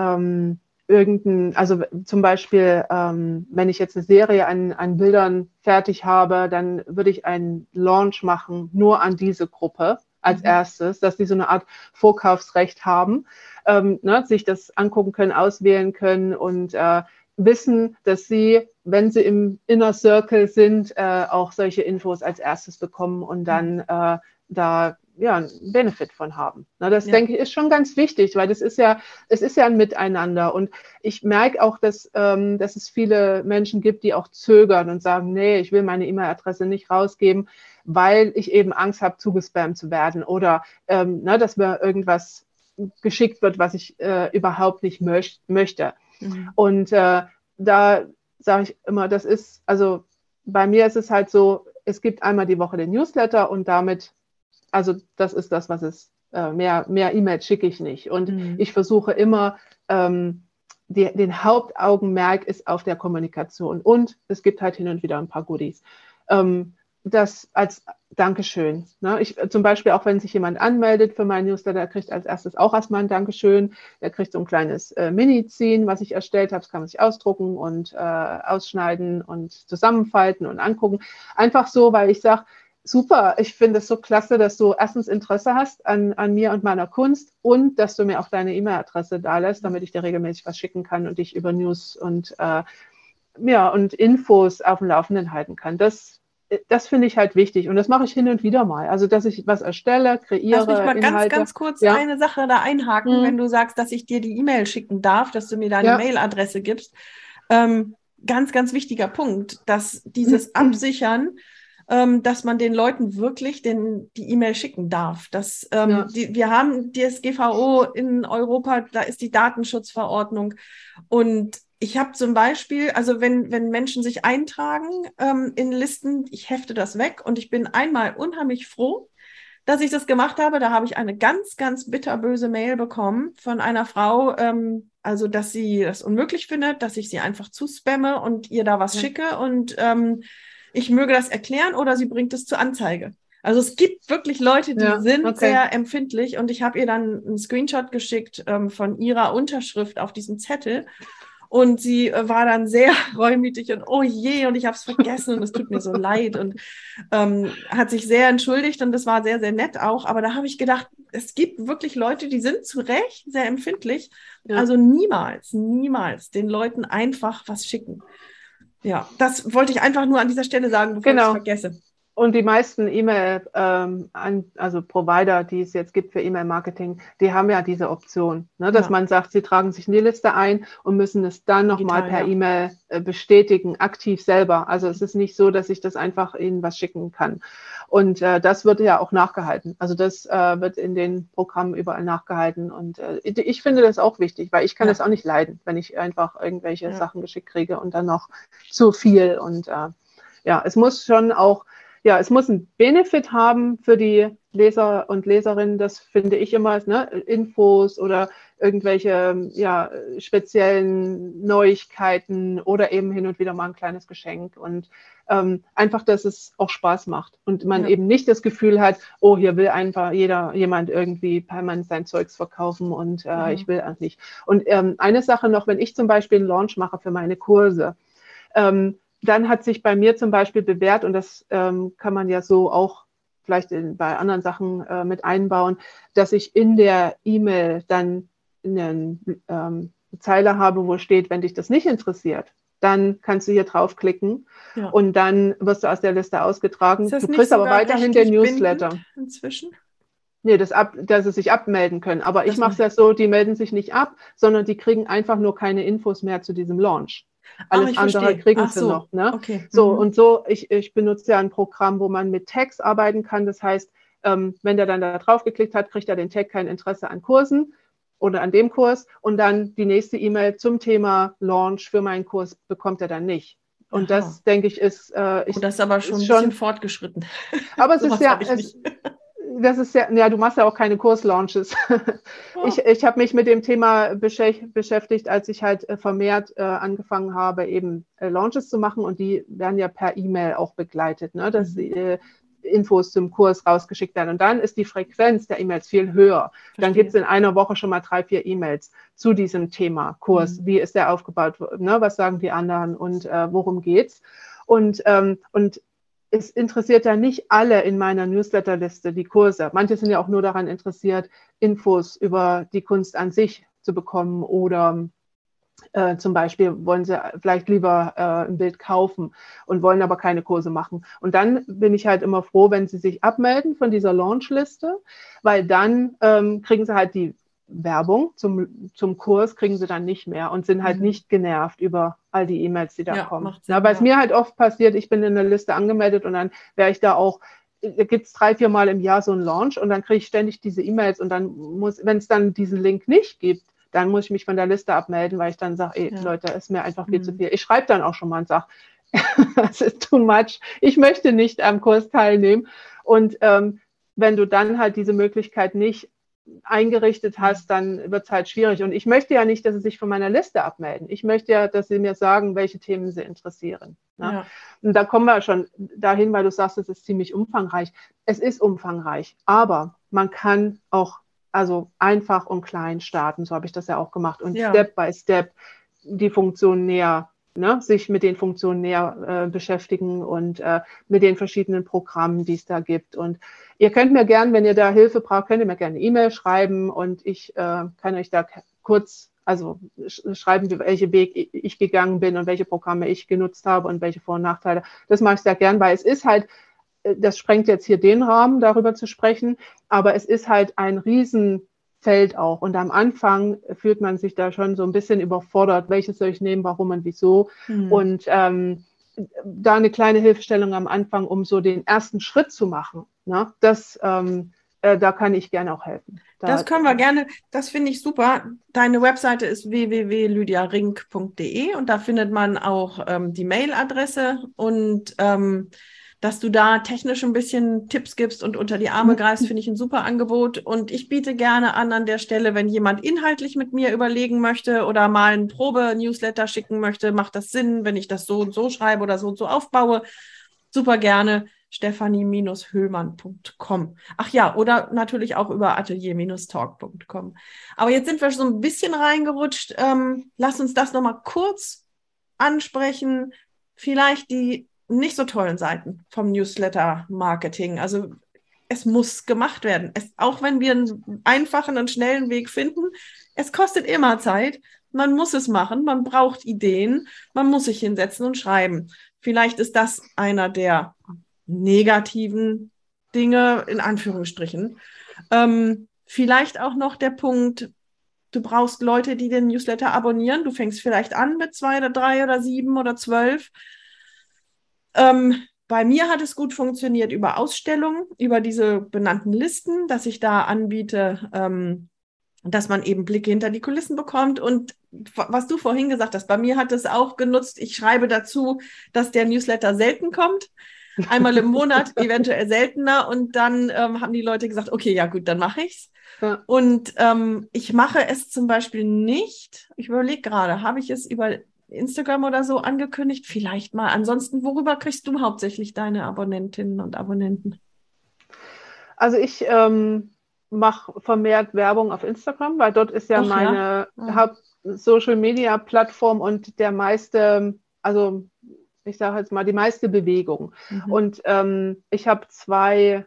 also zum Beispiel, wenn ich jetzt eine Serie an Bildern fertig habe, dann würde ich einen Launch machen, nur an diese Gruppe als erstes, dass die so eine Art Vorkaufsrecht haben, sich das angucken können, auswählen können und wissen, dass sie, wenn sie im Inner Circle sind, auch solche Infos als erstes bekommen und dann da einen Benefit von haben. Das denke ich ist schon ganz wichtig, weil es ist ja ein Miteinander und ich merke auch, dass es viele Menschen gibt, die auch zögern und sagen, nee, ich will meine E-Mail-Adresse nicht rausgeben, weil ich eben Angst habe, zugespammt zu werden oder dass mir irgendwas geschickt wird, was ich überhaupt nicht möchte. Und da sage ich immer, also bei mir ist es halt so, es gibt einmal die Woche den Newsletter und damit, also das ist das, was es, mehr E-Mails schicke ich nicht. Und ich versuche immer, den Hauptaugenmerk ist auf der Kommunikation. Und es gibt halt hin und wieder ein paar Goodies. Das als Dankeschön. Ne? Zum Beispiel auch, wenn sich jemand anmeldet für meinen Newsletter, der kriegt als erstes auch erstmal ein Dankeschön. Der kriegt so ein kleines Mini-Zine, was ich erstellt habe. Das kann man sich ausdrucken und ausschneiden und zusammenfalten und angucken. Einfach so, weil ich sage, super, ich finde es so klasse, dass du erstens Interesse hast an mir und meiner Kunst und dass du mir auch deine E-Mail-Adresse da lässt, damit ich dir regelmäßig was schicken kann und dich über News und Infos auf dem Laufenden halten kann. Das finde ich halt wichtig und das mache ich hin und wieder mal. Also, dass ich was erstelle, kreiere, Lass mich mal Inhalte. ganz kurz eine Sache da einhaken, wenn du sagst, dass ich dir die E-Mail schicken darf, dass du mir deine Mailadresse gibst. Ganz, ganz wichtiger Punkt, dass dieses Absichern, dass man den Leuten wirklich die E-Mail schicken darf. Wir haben DSGVO in Europa, da ist die Datenschutzverordnung und ich habe zum Beispiel, also wenn Menschen sich eintragen in Listen, ich hefte das weg und ich bin einmal unheimlich froh, dass ich das gemacht habe. Da habe ich eine ganz, ganz bitterböse Mail bekommen von einer Frau, also dass sie das unmöglich findet, dass ich sie einfach zuspamme und ihr da was schicke und ich möge das erklären oder sie bringt es zur Anzeige. Also es gibt wirklich Leute, die sind okay. sehr empfindlich und ich habe ihr dann einen Screenshot geschickt von ihrer Unterschrift auf diesem Zettel und sie war dann sehr reumütig und oh je, und ich habe es vergessen und es tut mir so leid und hat sich sehr entschuldigt und das war sehr, sehr nett auch. Aber da habe ich gedacht, es gibt wirklich Leute, die sind zu Recht sehr empfindlich. Ja. Also niemals, niemals den Leuten einfach was schicken. Ja, das wollte ich einfach nur an dieser Stelle sagen, bevor ich es vergesse. Und die meisten also Provider, die es jetzt gibt für E-Mail-Marketing, die haben ja diese Option, ne, dass man sagt, sie tragen sich in die Liste ein und müssen es dann nochmal per E-Mail bestätigen, aktiv selber. Also es ist nicht so, dass ich das einfach ihnen was schicken kann. Und das wird ja auch nachgehalten. Also das wird in den Programmen überall nachgehalten. Und ich finde das auch wichtig, weil ich kann das auch nicht leiden, wenn ich einfach irgendwelche Sachen geschickt kriege und dann noch zu viel. Und es muss schon auch es muss einen Benefit haben für die Leser und Leserinnen, das finde ich immer, ne? Infos oder irgendwelche speziellen Neuigkeiten oder eben hin und wieder mal ein kleines Geschenk und einfach, dass es auch Spaß macht und man eben nicht das Gefühl hat, oh, hier will einfach jemand irgendwie permanent sein Zeugs verkaufen und ich will auch nicht. Und eine Sache noch, wenn ich zum Beispiel einen Launch mache für meine Kurse, dann hat sich bei mir zum Beispiel bewährt, und das kann man ja so auch vielleicht bei anderen Sachen mit einbauen, dass ich in der E-Mail dann eine Zeile habe, wo steht, wenn dich das nicht interessiert, dann kannst du hier draufklicken und dann wirst du aus der Liste ausgetragen. Du kriegst aber weiterhin den Newsletter. Inzwischen? Nee, dass sie sich abmelden können. Aber ich mache es ja so, die melden sich nicht ab, sondern die kriegen einfach nur keine Infos mehr zu diesem Launch. Alles andere kriegen sie noch. Ne? Okay. So, und so, ich benutze ja ein Programm, wo man mit Tags arbeiten kann. Das heißt, wenn der dann da drauf geklickt hat, kriegt er den Tag kein Interesse an Kursen oder an dem Kurs. Und dann die nächste E-Mail zum Thema Launch für meinen Kurs bekommt er dann nicht. Und das, denke ich, ist... das ist aber schon ein bisschen fortgeschritten. Aber es ist das ist du machst ja auch keine Kurslaunches. Ich habe mich mit dem Thema beschäftigt, als ich halt vermehrt angefangen habe, eben Launches zu machen, und die werden ja per E-Mail auch begleitet, ne, dass Infos zum Kurs rausgeschickt werden. Und dann ist die Frequenz der E-Mails viel höher. Dann gibt es in einer Woche schon mal 3, 4 E-Mails zu diesem Thema Kurs. Wie ist der aufgebaut? Ne, was sagen die anderen und worum geht's? Und es interessiert ja nicht alle in meiner Newsletterliste die Kurse. Manche sind ja auch nur daran interessiert, Infos über die Kunst an sich zu bekommen oder zum Beispiel wollen sie vielleicht lieber ein Bild kaufen und wollen aber keine Kurse machen. Und dann bin ich halt immer froh, wenn sie sich abmelden von dieser Launchliste, weil dann kriegen sie halt die Werbung zum Kurs, kriegen sie dann nicht mehr und sind halt nicht genervt über all die E-Mails, die da kommen. Sinn, weil es mir halt oft passiert, ich bin in der Liste angemeldet und dann wäre ich da auch, gibt es 3, 4 Mal im Jahr so einen Launch und dann kriege ich ständig diese E-Mails und dann wenn es dann diesen Link nicht gibt, dann muss ich mich von der Liste abmelden, weil ich dann sage, Leute, ist mir einfach viel zu viel. Ich schreibe dann auch schon mal und sage, das ist too much, ich möchte nicht am Kurs teilnehmen. Und wenn du dann halt diese Möglichkeit nicht eingerichtet hast, dann wird es halt schwierig. Und ich möchte ja nicht, dass sie sich von meiner Liste abmelden. Ich möchte ja, dass sie mir sagen, welche Themen sie interessieren. Ne? Ja. Und da kommen wir schon dahin, weil du sagst, es ist ziemlich umfangreich. Es ist umfangreich, aber man kann auch einfach und klein starten. So habe ich das ja auch gemacht. Und Step by Step die Funktion näher, ne, sich mit den Funktionen näher beschäftigen und mit den verschiedenen Programmen, die es da gibt. Und ihr könnt mir gerne, wenn ihr da Hilfe braucht, könnt ihr mir gerne eine E-Mail schreiben und ich kann euch da kurz schreiben, welche Weg ich gegangen bin und welche Programme ich genutzt habe und welche Vor- und Nachteile. Das mache ich sehr gern, weil es ist halt, das sprengt jetzt hier den Rahmen, darüber zu sprechen, aber es ist halt ein Riesenfeld auch. Und am Anfang fühlt man sich da schon so ein bisschen überfordert, welches soll ich nehmen, warum und wieso. Und da eine kleine Hilfestellung am Anfang, um so den ersten Schritt zu machen, ne? Da kann ich gerne auch helfen. Das können wir gerne, das finde ich super. Deine Webseite ist www.lydiarink.de und da findet man auch die Mailadresse und dass du da technisch ein bisschen Tipps gibst und unter die Arme greifst, finde ich ein super Angebot. Und ich biete gerne an der Stelle, wenn jemand inhaltlich mit mir überlegen möchte oder mal einen Probe-Newsletter schicken möchte, macht das Sinn, wenn ich das so und so schreibe oder so und so aufbaue? Super gerne. stephanie-höhlmann.com. Ach ja, oder natürlich auch über atelier-talk.com. Aber jetzt sind wir so ein bisschen reingerutscht. Lass uns das nochmal kurz ansprechen. Vielleicht die nicht so tollen Seiten vom Newsletter-Marketing. Also es muss gemacht werden. Auch wenn wir einen einfachen und schnellen Weg finden, es kostet immer Zeit. Man muss es machen, man braucht Ideen, man muss sich hinsetzen und schreiben. Vielleicht ist das einer der negativen Dinge, in Anführungsstrichen. Vielleicht auch noch der Punkt, du brauchst Leute, die den Newsletter abonnieren. Du fängst vielleicht an mit 2 oder 3 oder 7 oder 12. Bei mir hat es gut funktioniert über Ausstellungen, über diese benannten Listen, dass ich da anbiete, dass man eben Blicke hinter die Kulissen bekommt. Und was du vorhin gesagt hast, bei mir hat es auch genutzt. Ich schreibe dazu, dass der Newsletter selten kommt. Einmal im Monat, eventuell seltener. Und dann haben die Leute gesagt, okay, ja gut, dann mache ich's. Ja. Und ich mache es zum Beispiel nicht. Ich überlege gerade, habe ich es über Instagram oder so angekündigt? Vielleicht mal. Ansonsten, worüber kriegst du hauptsächlich deine Abonnentinnen und Abonnenten? Also ich mache vermehrt Werbung auf Instagram, weil dort ist ja meine Haupt-Social-Media-Plattform und der meiste, also ich sage jetzt mal, die meiste Bewegung. Mhm. Und ich habe zwei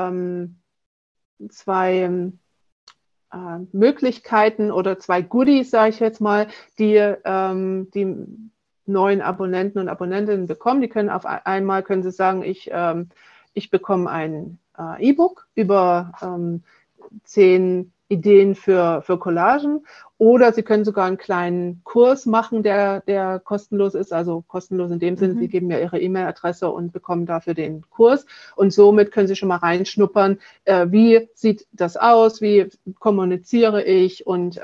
Möglichkeiten oder 2 Goodies, sage ich jetzt mal, die die neuen Abonnenten und Abonnentinnen bekommen. Die können einmal können sie sagen, ich bekomme ein E-Book über 10 Ideen für Collagen, oder Sie können sogar einen kleinen Kurs machen, der kostenlos ist, also kostenlos in dem Sinne, Sie geben mir Ihre E-Mail-Adresse und bekommen dafür den Kurs, und somit können Sie schon mal reinschnuppern, wie sieht das aus, wie kommuniziere ich, und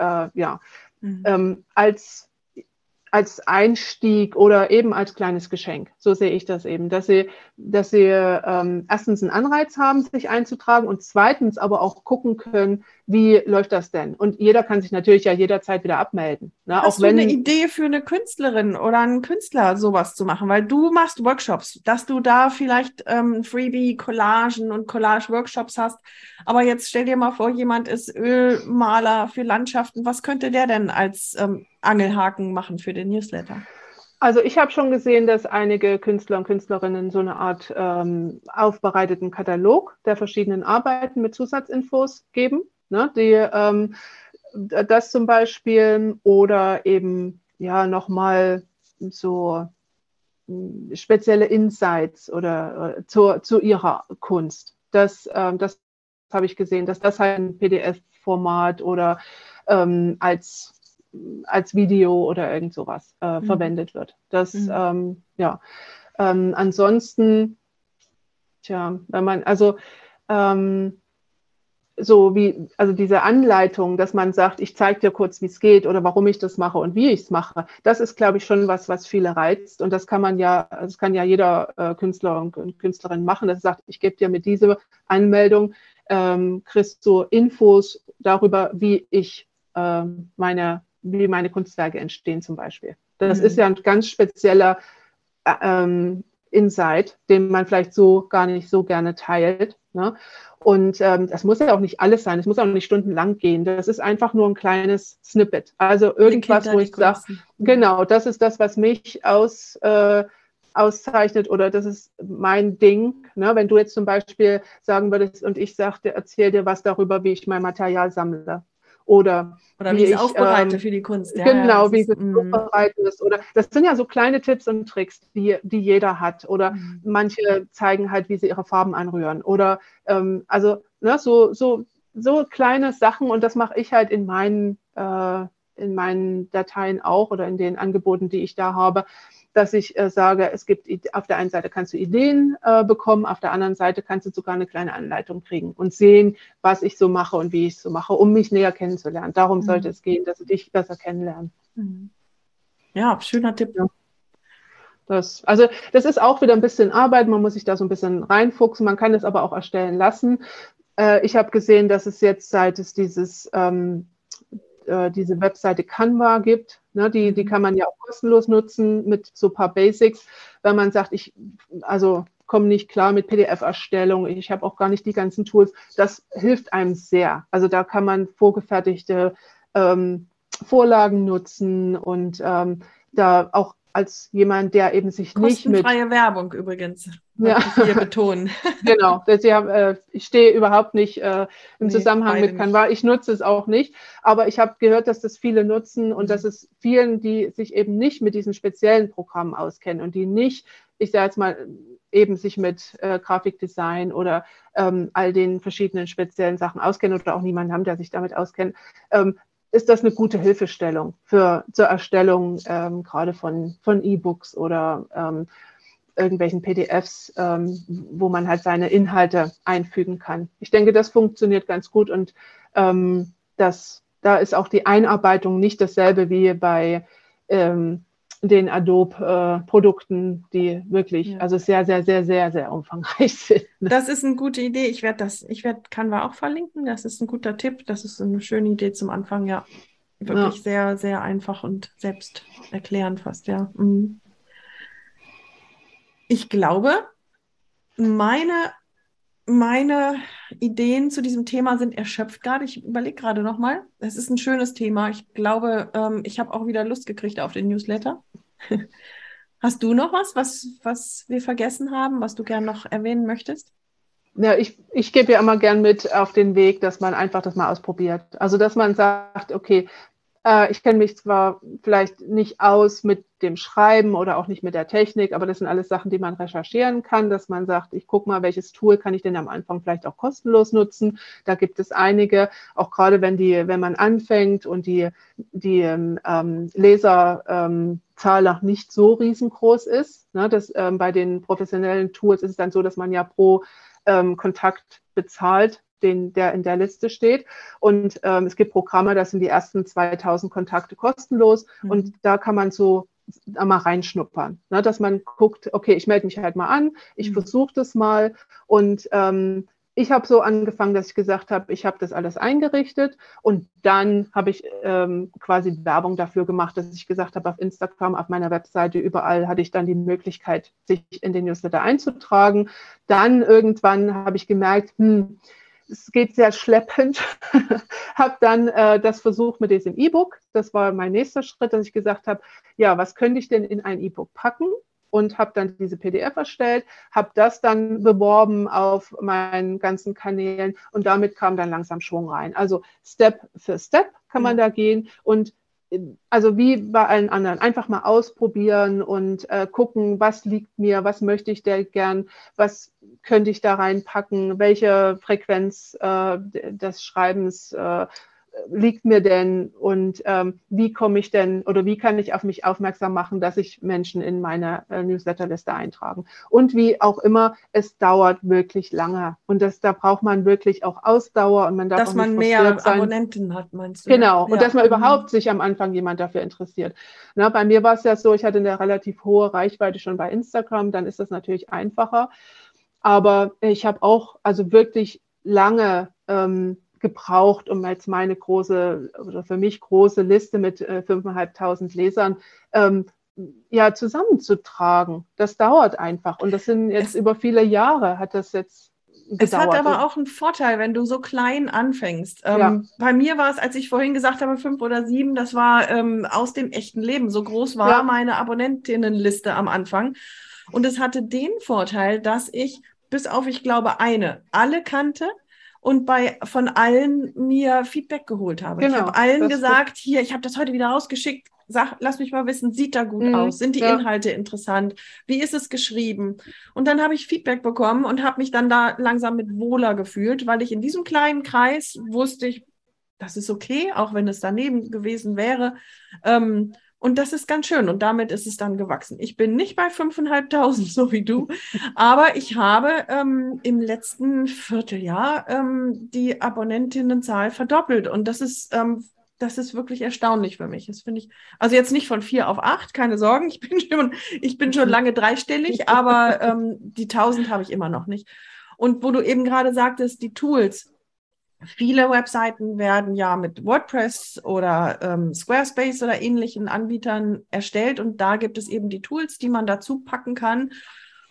als Einstieg oder eben als kleines Geschenk. So sehe ich das eben, dass sie erstens einen Anreiz haben, sich einzutragen, und zweitens aber auch gucken können, wie läuft das denn? Und jeder kann sich natürlich ja jederzeit wieder abmelden. Ne? Hast du eine Idee für eine Künstlerin oder einen Künstler, sowas zu machen? Weil du machst Workshops, dass du da vielleicht Freebie, Collagen und Collage-Workshops hast. Aber jetzt stell dir mal vor, jemand ist Ölmaler für Landschaften. Was könnte der denn als Angelhaken machen für den Newsletter? Also ich habe schon gesehen, dass einige Künstler und Künstlerinnen so eine Art aufbereiteten Katalog der verschiedenen Arbeiten mit Zusatzinfos geben. Ne? Das zum Beispiel, oder eben ja nochmal so spezielle Insights oder zu ihrer Kunst. Das habe ich gesehen, dass das halt ein PDF-Format oder als Video oder irgend sowas verwendet wird. Das, ansonsten, wenn man, also diese Anleitung, dass man sagt, ich zeige dir kurz, wie es geht oder warum ich das mache und wie ich es mache, das ist, glaube ich, schon was viele reizt, und das kann ja jeder Künstler und Künstlerin machen, das sagt, ich gebe dir mit dieser Anmeldung, kriegst du Infos darüber, wie meine Kunstwerke entstehen zum Beispiel. Das ist ja ein ganz spezieller Insight, den man vielleicht so gar nicht so gerne teilt. Ne? Und das muss ja auch nicht alles sein, es muss auch nicht stundenlang gehen. Das ist einfach nur ein kleines Snippet. Also irgendwas, wo ich sage, genau, das ist das, was mich auszeichnet, oder das ist mein Ding. Ne? Wenn du jetzt zum Beispiel sagen würdest und ich erzähle dir was darüber, wie ich mein Material sammle. Oder wie ich es aufbereite für die Kunst. Ja, genau, wie du es aufbereitest. Oder das sind ja so kleine Tipps und Tricks, die jeder hat. Oder manche zeigen halt, wie sie ihre Farben anrühren. Oder so kleine Sachen, und das mache ich halt in meinen Dateien auch oder in den Angeboten, die ich da habe, dass ich sage, es gibt auf der einen Seite kannst du Ideen bekommen, auf der anderen Seite kannst du sogar eine kleine Anleitung kriegen und sehen, was ich so mache und wie ich es so mache, um mich näher kennenzulernen. Darum sollte es gehen, dass sie dich besser kennenlernen. Ja, schöner Tipp. Ja. Das ist auch wieder ein bisschen Arbeit, man muss sich da so ein bisschen reinfuchsen, man kann es aber auch erstellen lassen. Ich habe gesehen, dass es jetzt, seit es diese Webseite Canva gibt, ne, die kann man ja auch kostenlos nutzen mit so ein paar Basics. Wenn man sagt, komme nicht klar mit PDF-Erstellung, ich habe auch gar nicht die ganzen Tools. Das hilft einem sehr. Also da kann man vorgefertigte Vorlagen nutzen und da auch als jemand, der eben sich nicht mit... Kostenfreie Werbung übrigens, Ja, möchte ich hier betonen. genau. Ich stehe überhaupt nicht im Zusammenhang mit Canva. Ich nutze es auch nicht, aber ich habe gehört, dass das viele nutzen und dass es vielen, die sich eben nicht mit diesen speziellen Programmen auskennen und die nicht, ich sage jetzt mal, eben sich mit Grafikdesign oder all den verschiedenen speziellen Sachen auskennen oder auch niemanden haben, der sich damit auskennt, ist das eine gute Hilfestellung zur Erstellung gerade von E-Books oder irgendwelchen PDFs, wo man halt seine Inhalte einfügen kann. Ich denke, das funktioniert ganz gut und da ist auch die Einarbeitung nicht dasselbe wie bei den Adobe-Produkten, die wirklich also sehr, sehr, sehr, sehr, sehr umfangreich sind. Das ist eine gute Idee. Ich werde Canva auch verlinken. Das ist ein guter Tipp. Das ist eine schöne Idee zum Anfang, ja. Wirklich sehr, sehr einfach und selbsterklärend fast, ja. Mhm. Ich glaube, meine Ideen zu diesem Thema sind erschöpft gerade. Ich überlege gerade nochmal. Es ist ein schönes Thema. Ich glaube, ich habe auch wieder Lust gekriegt auf den Newsletter. Hast du noch was wir vergessen haben, was du gern noch erwähnen möchtest? Ja, ich gebe ja immer gern mit auf den Weg, dass man einfach das mal ausprobiert. Also, dass man sagt, okay, ich kenne mich zwar vielleicht nicht aus mit dem Schreiben oder auch nicht mit der Technik, aber das sind alles Sachen, die man recherchieren kann, dass man sagt, ich gucke mal, welches Tool kann ich denn am Anfang vielleicht auch kostenlos nutzen. Da gibt es einige, auch gerade wenn man anfängt und die Leserzahl noch nicht so riesengroß ist. Ne, bei den professionellen Tools ist es dann so, dass man ja pro Kontakt bezahlt, der in der Liste steht. Und es gibt Programme, das sind die ersten 2000 Kontakte kostenlos. Und da kann man so mal reinschnuppern, ne? Dass man guckt, okay, ich melde mich halt mal an, ich versuche das mal. Und ich habe so angefangen, dass ich gesagt habe, ich habe das alles eingerichtet und dann habe ich quasi Werbung dafür gemacht, dass ich gesagt habe, auf Instagram, auf meiner Webseite, überall hatte ich dann die Möglichkeit, sich in den Newsletter einzutragen. Dann irgendwann habe ich gemerkt, es geht sehr schleppend. Habe dann das versucht mit diesem E-Book. Das war mein nächster Schritt, dass ich gesagt habe, ja, was könnte ich denn in ein E-Book packen? Und habe dann diese PDF erstellt, habe das dann beworben auf meinen ganzen Kanälen und damit kam dann langsam Schwung rein. Also Step für Step kann man da gehen und also wie bei allen anderen, einfach mal ausprobieren und gucken, was liegt mir, was möchte ich denn gern, was könnte ich da reinpacken, welche Frequenz des Schreibens liegt mir denn und wie komme ich denn oder wie kann ich auf mich aufmerksam machen, dass sich Menschen in meine Newsletterliste eintragen. Und wie auch immer, es dauert wirklich lange und da braucht man wirklich auch Ausdauer und man darf auch nicht frustriert sein. Dass man mehr Abonnenten hat, meinst du? Genau, und dass man überhaupt sich am Anfang jemand dafür interessiert. Na, bei mir war es ja so, ich hatte eine relativ hohe Reichweite schon bei Instagram, dann ist das natürlich einfacher. Aber ich habe auch also wirklich lange gebraucht, um jetzt meine große oder für mich große Liste mit 5.500 Lesern zusammenzutragen. Das dauert einfach und das sind jetzt über viele Jahre hat das jetzt gedauert. Es hat aber auch einen Vorteil, wenn du so klein anfängst. Bei mir war es, als ich vorhin gesagt habe, 5 oder 7, das war aus dem echten Leben. So groß war meine Abonnentinnenliste am Anfang. Und es hatte den Vorteil, dass ich, bis auf, ich glaube, alle kannte und von allen mir Feedback geholt habe. Genau, ich habe allen gesagt, hier, ich habe das heute wieder rausgeschickt, lass mich mal wissen, sieht da gut aus? Sind die Inhalte interessant? Wie ist es geschrieben? Und dann habe ich Feedback bekommen und habe mich dann da langsam mit wohler gefühlt, weil ich in diesem kleinen Kreis wusste, das ist okay, auch wenn es daneben gewesen wäre. Und das ist ganz schön. Und damit ist es dann gewachsen. Ich bin nicht bei 5.500, so wie du, aber ich habe im letzten Vierteljahr die Abonnentinnenzahl verdoppelt. Und das ist wirklich erstaunlich für mich. Das finde ich, also jetzt nicht von 4 auf 8, keine Sorgen. Ich bin schon lange dreistellig, aber die 1.000 habe ich immer noch nicht. Und wo du eben gerade sagtest, die Tools. Viele Webseiten werden ja mit WordPress oder Squarespace oder ähnlichen Anbietern erstellt und da gibt es eben die Tools, die man dazu packen kann.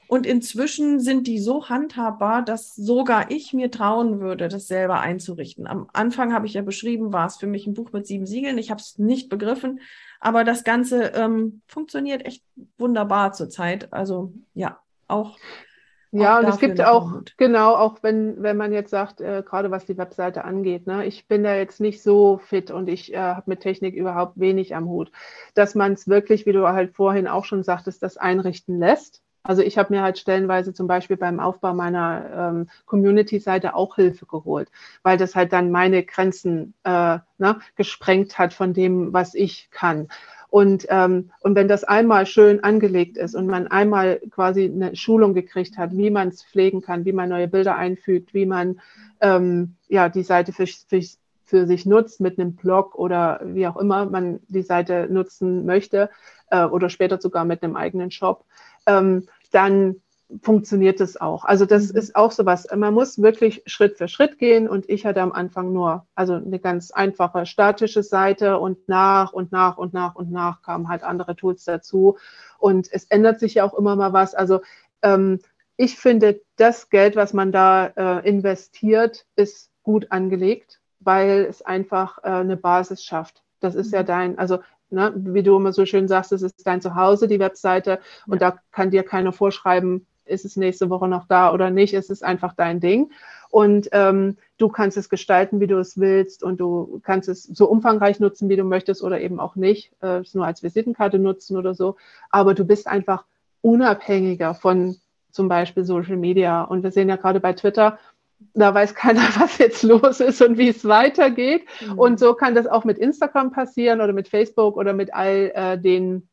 Und inzwischen sind die so handhabbar, dass sogar ich mir trauen würde, das selber einzurichten. Am Anfang habe ich ja beschrieben, war es für mich ein Buch mit 7 Siegeln. Ich habe es nicht begriffen, aber das Ganze funktioniert echt wunderbar zurzeit. Also ja, auch Ja, und es dafür gibt nochmal auch, Mut. genau, auch wenn man jetzt sagt, gerade was die Webseite angeht, ne, ich bin da jetzt nicht so fit und ich habe mit Technik überhaupt wenig am Hut, dass man es wirklich, wie du halt vorhin auch schon sagtest, das einrichten lässt. Also ich habe mir halt stellenweise zum Beispiel beim Aufbau meiner Community-Seite auch Hilfe geholt, weil das halt dann meine Grenzen gesprengt hat von dem, was ich kann. Und wenn das einmal schön angelegt ist und man einmal quasi eine Schulung gekriegt hat, wie man es pflegen kann, wie man neue Bilder einfügt, wie man die Seite für sich nutzt mit einem Blog oder wie auch immer man die Seite nutzen möchte oder später sogar mit einem eigenen Shop, dann funktioniert es auch. Also das ist auch sowas. Man muss wirklich Schritt für Schritt gehen und ich hatte am Anfang nur eine ganz einfache statische Seite und nach kamen halt andere Tools dazu und es ändert sich ja auch immer mal was. Also ich finde, das Geld, was man da investiert, ist gut angelegt, weil es einfach eine Basis schafft. Das ist ja wie du immer so schön sagst, es ist dein Zuhause, die Webseite, und da kann dir keiner vorschreiben, ist es nächste Woche noch da oder nicht, es ist einfach dein Ding. Und du kannst es gestalten, wie du es willst, und du kannst es so umfangreich nutzen, wie du möchtest, oder eben auch nicht, es nur als Visitenkarte nutzen oder so. Aber du bist einfach unabhängiger von zum Beispiel Social Media. Und wir sehen ja gerade bei Twitter, da weiß keiner, was jetzt los ist und wie es weitergeht. Mhm. Und so kann das auch mit Instagram passieren oder mit Facebook oder mit all den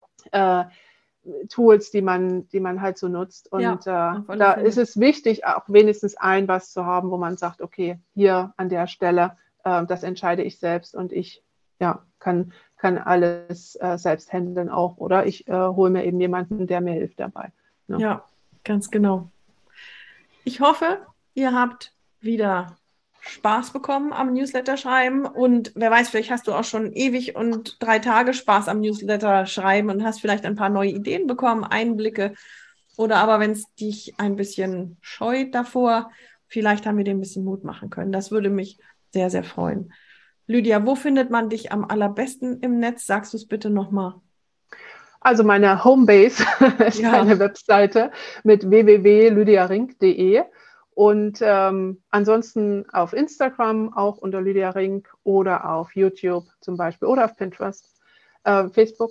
Tools, die man halt so nutzt. Und da ist es wichtig, auch wenigstens was zu haben, wo man sagt, okay, hier an der Stelle, das entscheide ich selbst und ich kann alles selbst handeln auch. Oder ich hole mir eben jemanden, der mir hilft dabei. Ne? Ja, ganz genau. Ich hoffe, ihr habt wieder Spaß bekommen am Newsletter schreiben, und wer weiß, vielleicht hast du auch schon ewig und 3 Tage Spaß am Newsletter schreiben und hast vielleicht ein paar neue Ideen bekommen, Einblicke, oder aber wenn es dich ein bisschen scheut davor, vielleicht haben wir dir ein bisschen Mut machen können. Das würde mich sehr, sehr freuen. Lydia, wo findet man dich am allerbesten im Netz? Sagst du es bitte nochmal. Also meine Homebase ist eine Webseite mit www.lydiarink.de. Und ansonsten auf Instagram auch unter Lydia Rink oder auf YouTube zum Beispiel oder auf Pinterest, Facebook.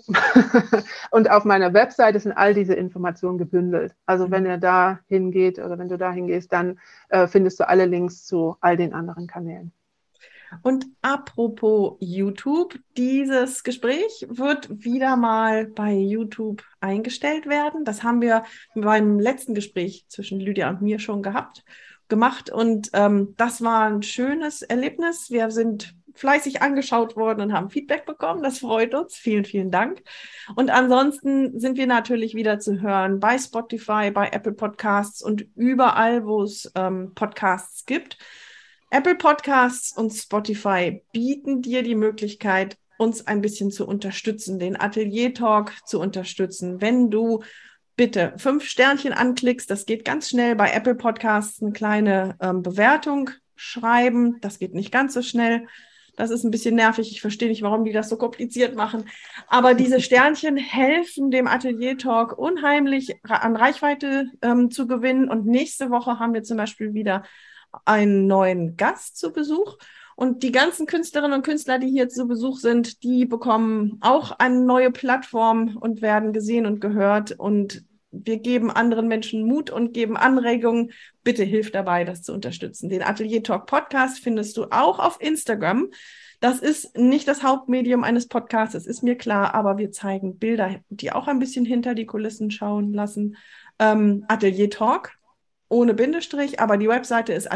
Und auf meiner Webseite sind all diese Informationen gebündelt. Also wenn ihr da hingeht oder wenn du da hingehst, dann findest du alle Links zu all den anderen Kanälen. Und apropos YouTube, dieses Gespräch wird wieder mal bei YouTube eingestellt werden. Das haben wir beim letzten Gespräch zwischen Lydia und mir schon gemacht. Und das war ein schönes Erlebnis. Wir sind fleißig angeschaut worden und haben Feedback bekommen. Das freut uns. Vielen, vielen Dank. Und ansonsten sind wir natürlich wieder zu hören bei Spotify, bei Apple Podcasts und überall, wo es Podcasts gibt. Apple Podcasts und Spotify bieten dir die Möglichkeit, uns ein bisschen zu unterstützen, den Atelier Talk zu unterstützen. Wenn du bitte 5 Sternchen anklickst, das geht ganz schnell, bei Apple Podcasts eine kleine Bewertung schreiben, das geht nicht ganz so schnell. Das ist ein bisschen nervig. Ich verstehe nicht, warum die das so kompliziert machen. Aber diese Sternchen helfen dem Atelier Talk unheimlich an Reichweite zu gewinnen. Und nächste Woche haben wir zum Beispiel wieder einen neuen Gast zu Besuch. Und die ganzen Künstlerinnen und Künstler, die hier zu Besuch sind, die bekommen auch eine neue Plattform und werden gesehen und gehört. Und wir geben anderen Menschen Mut und geben Anregungen. Bitte hilf dabei, das zu unterstützen. Den Atelier Talk Podcast findest du auch auf Instagram. Das ist nicht das Hauptmedium eines Podcasts, das ist mir klar, aber wir zeigen Bilder, die auch ein bisschen hinter die Kulissen schauen lassen. Atelier Talk ohne Bindestrich, aber die Webseite ist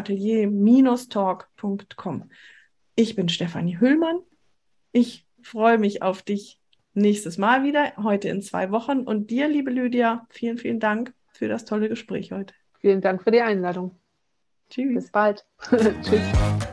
atelier-talk.com. Ich bin Stefanie Hüllmann. Ich freue mich auf dich nächstes Mal wieder, heute in 2 Wochen. Und dir, liebe Lydia, vielen, vielen Dank für das tolle Gespräch heute. Vielen Dank für die Einladung. Tschüss. Bis bald. Tschüss.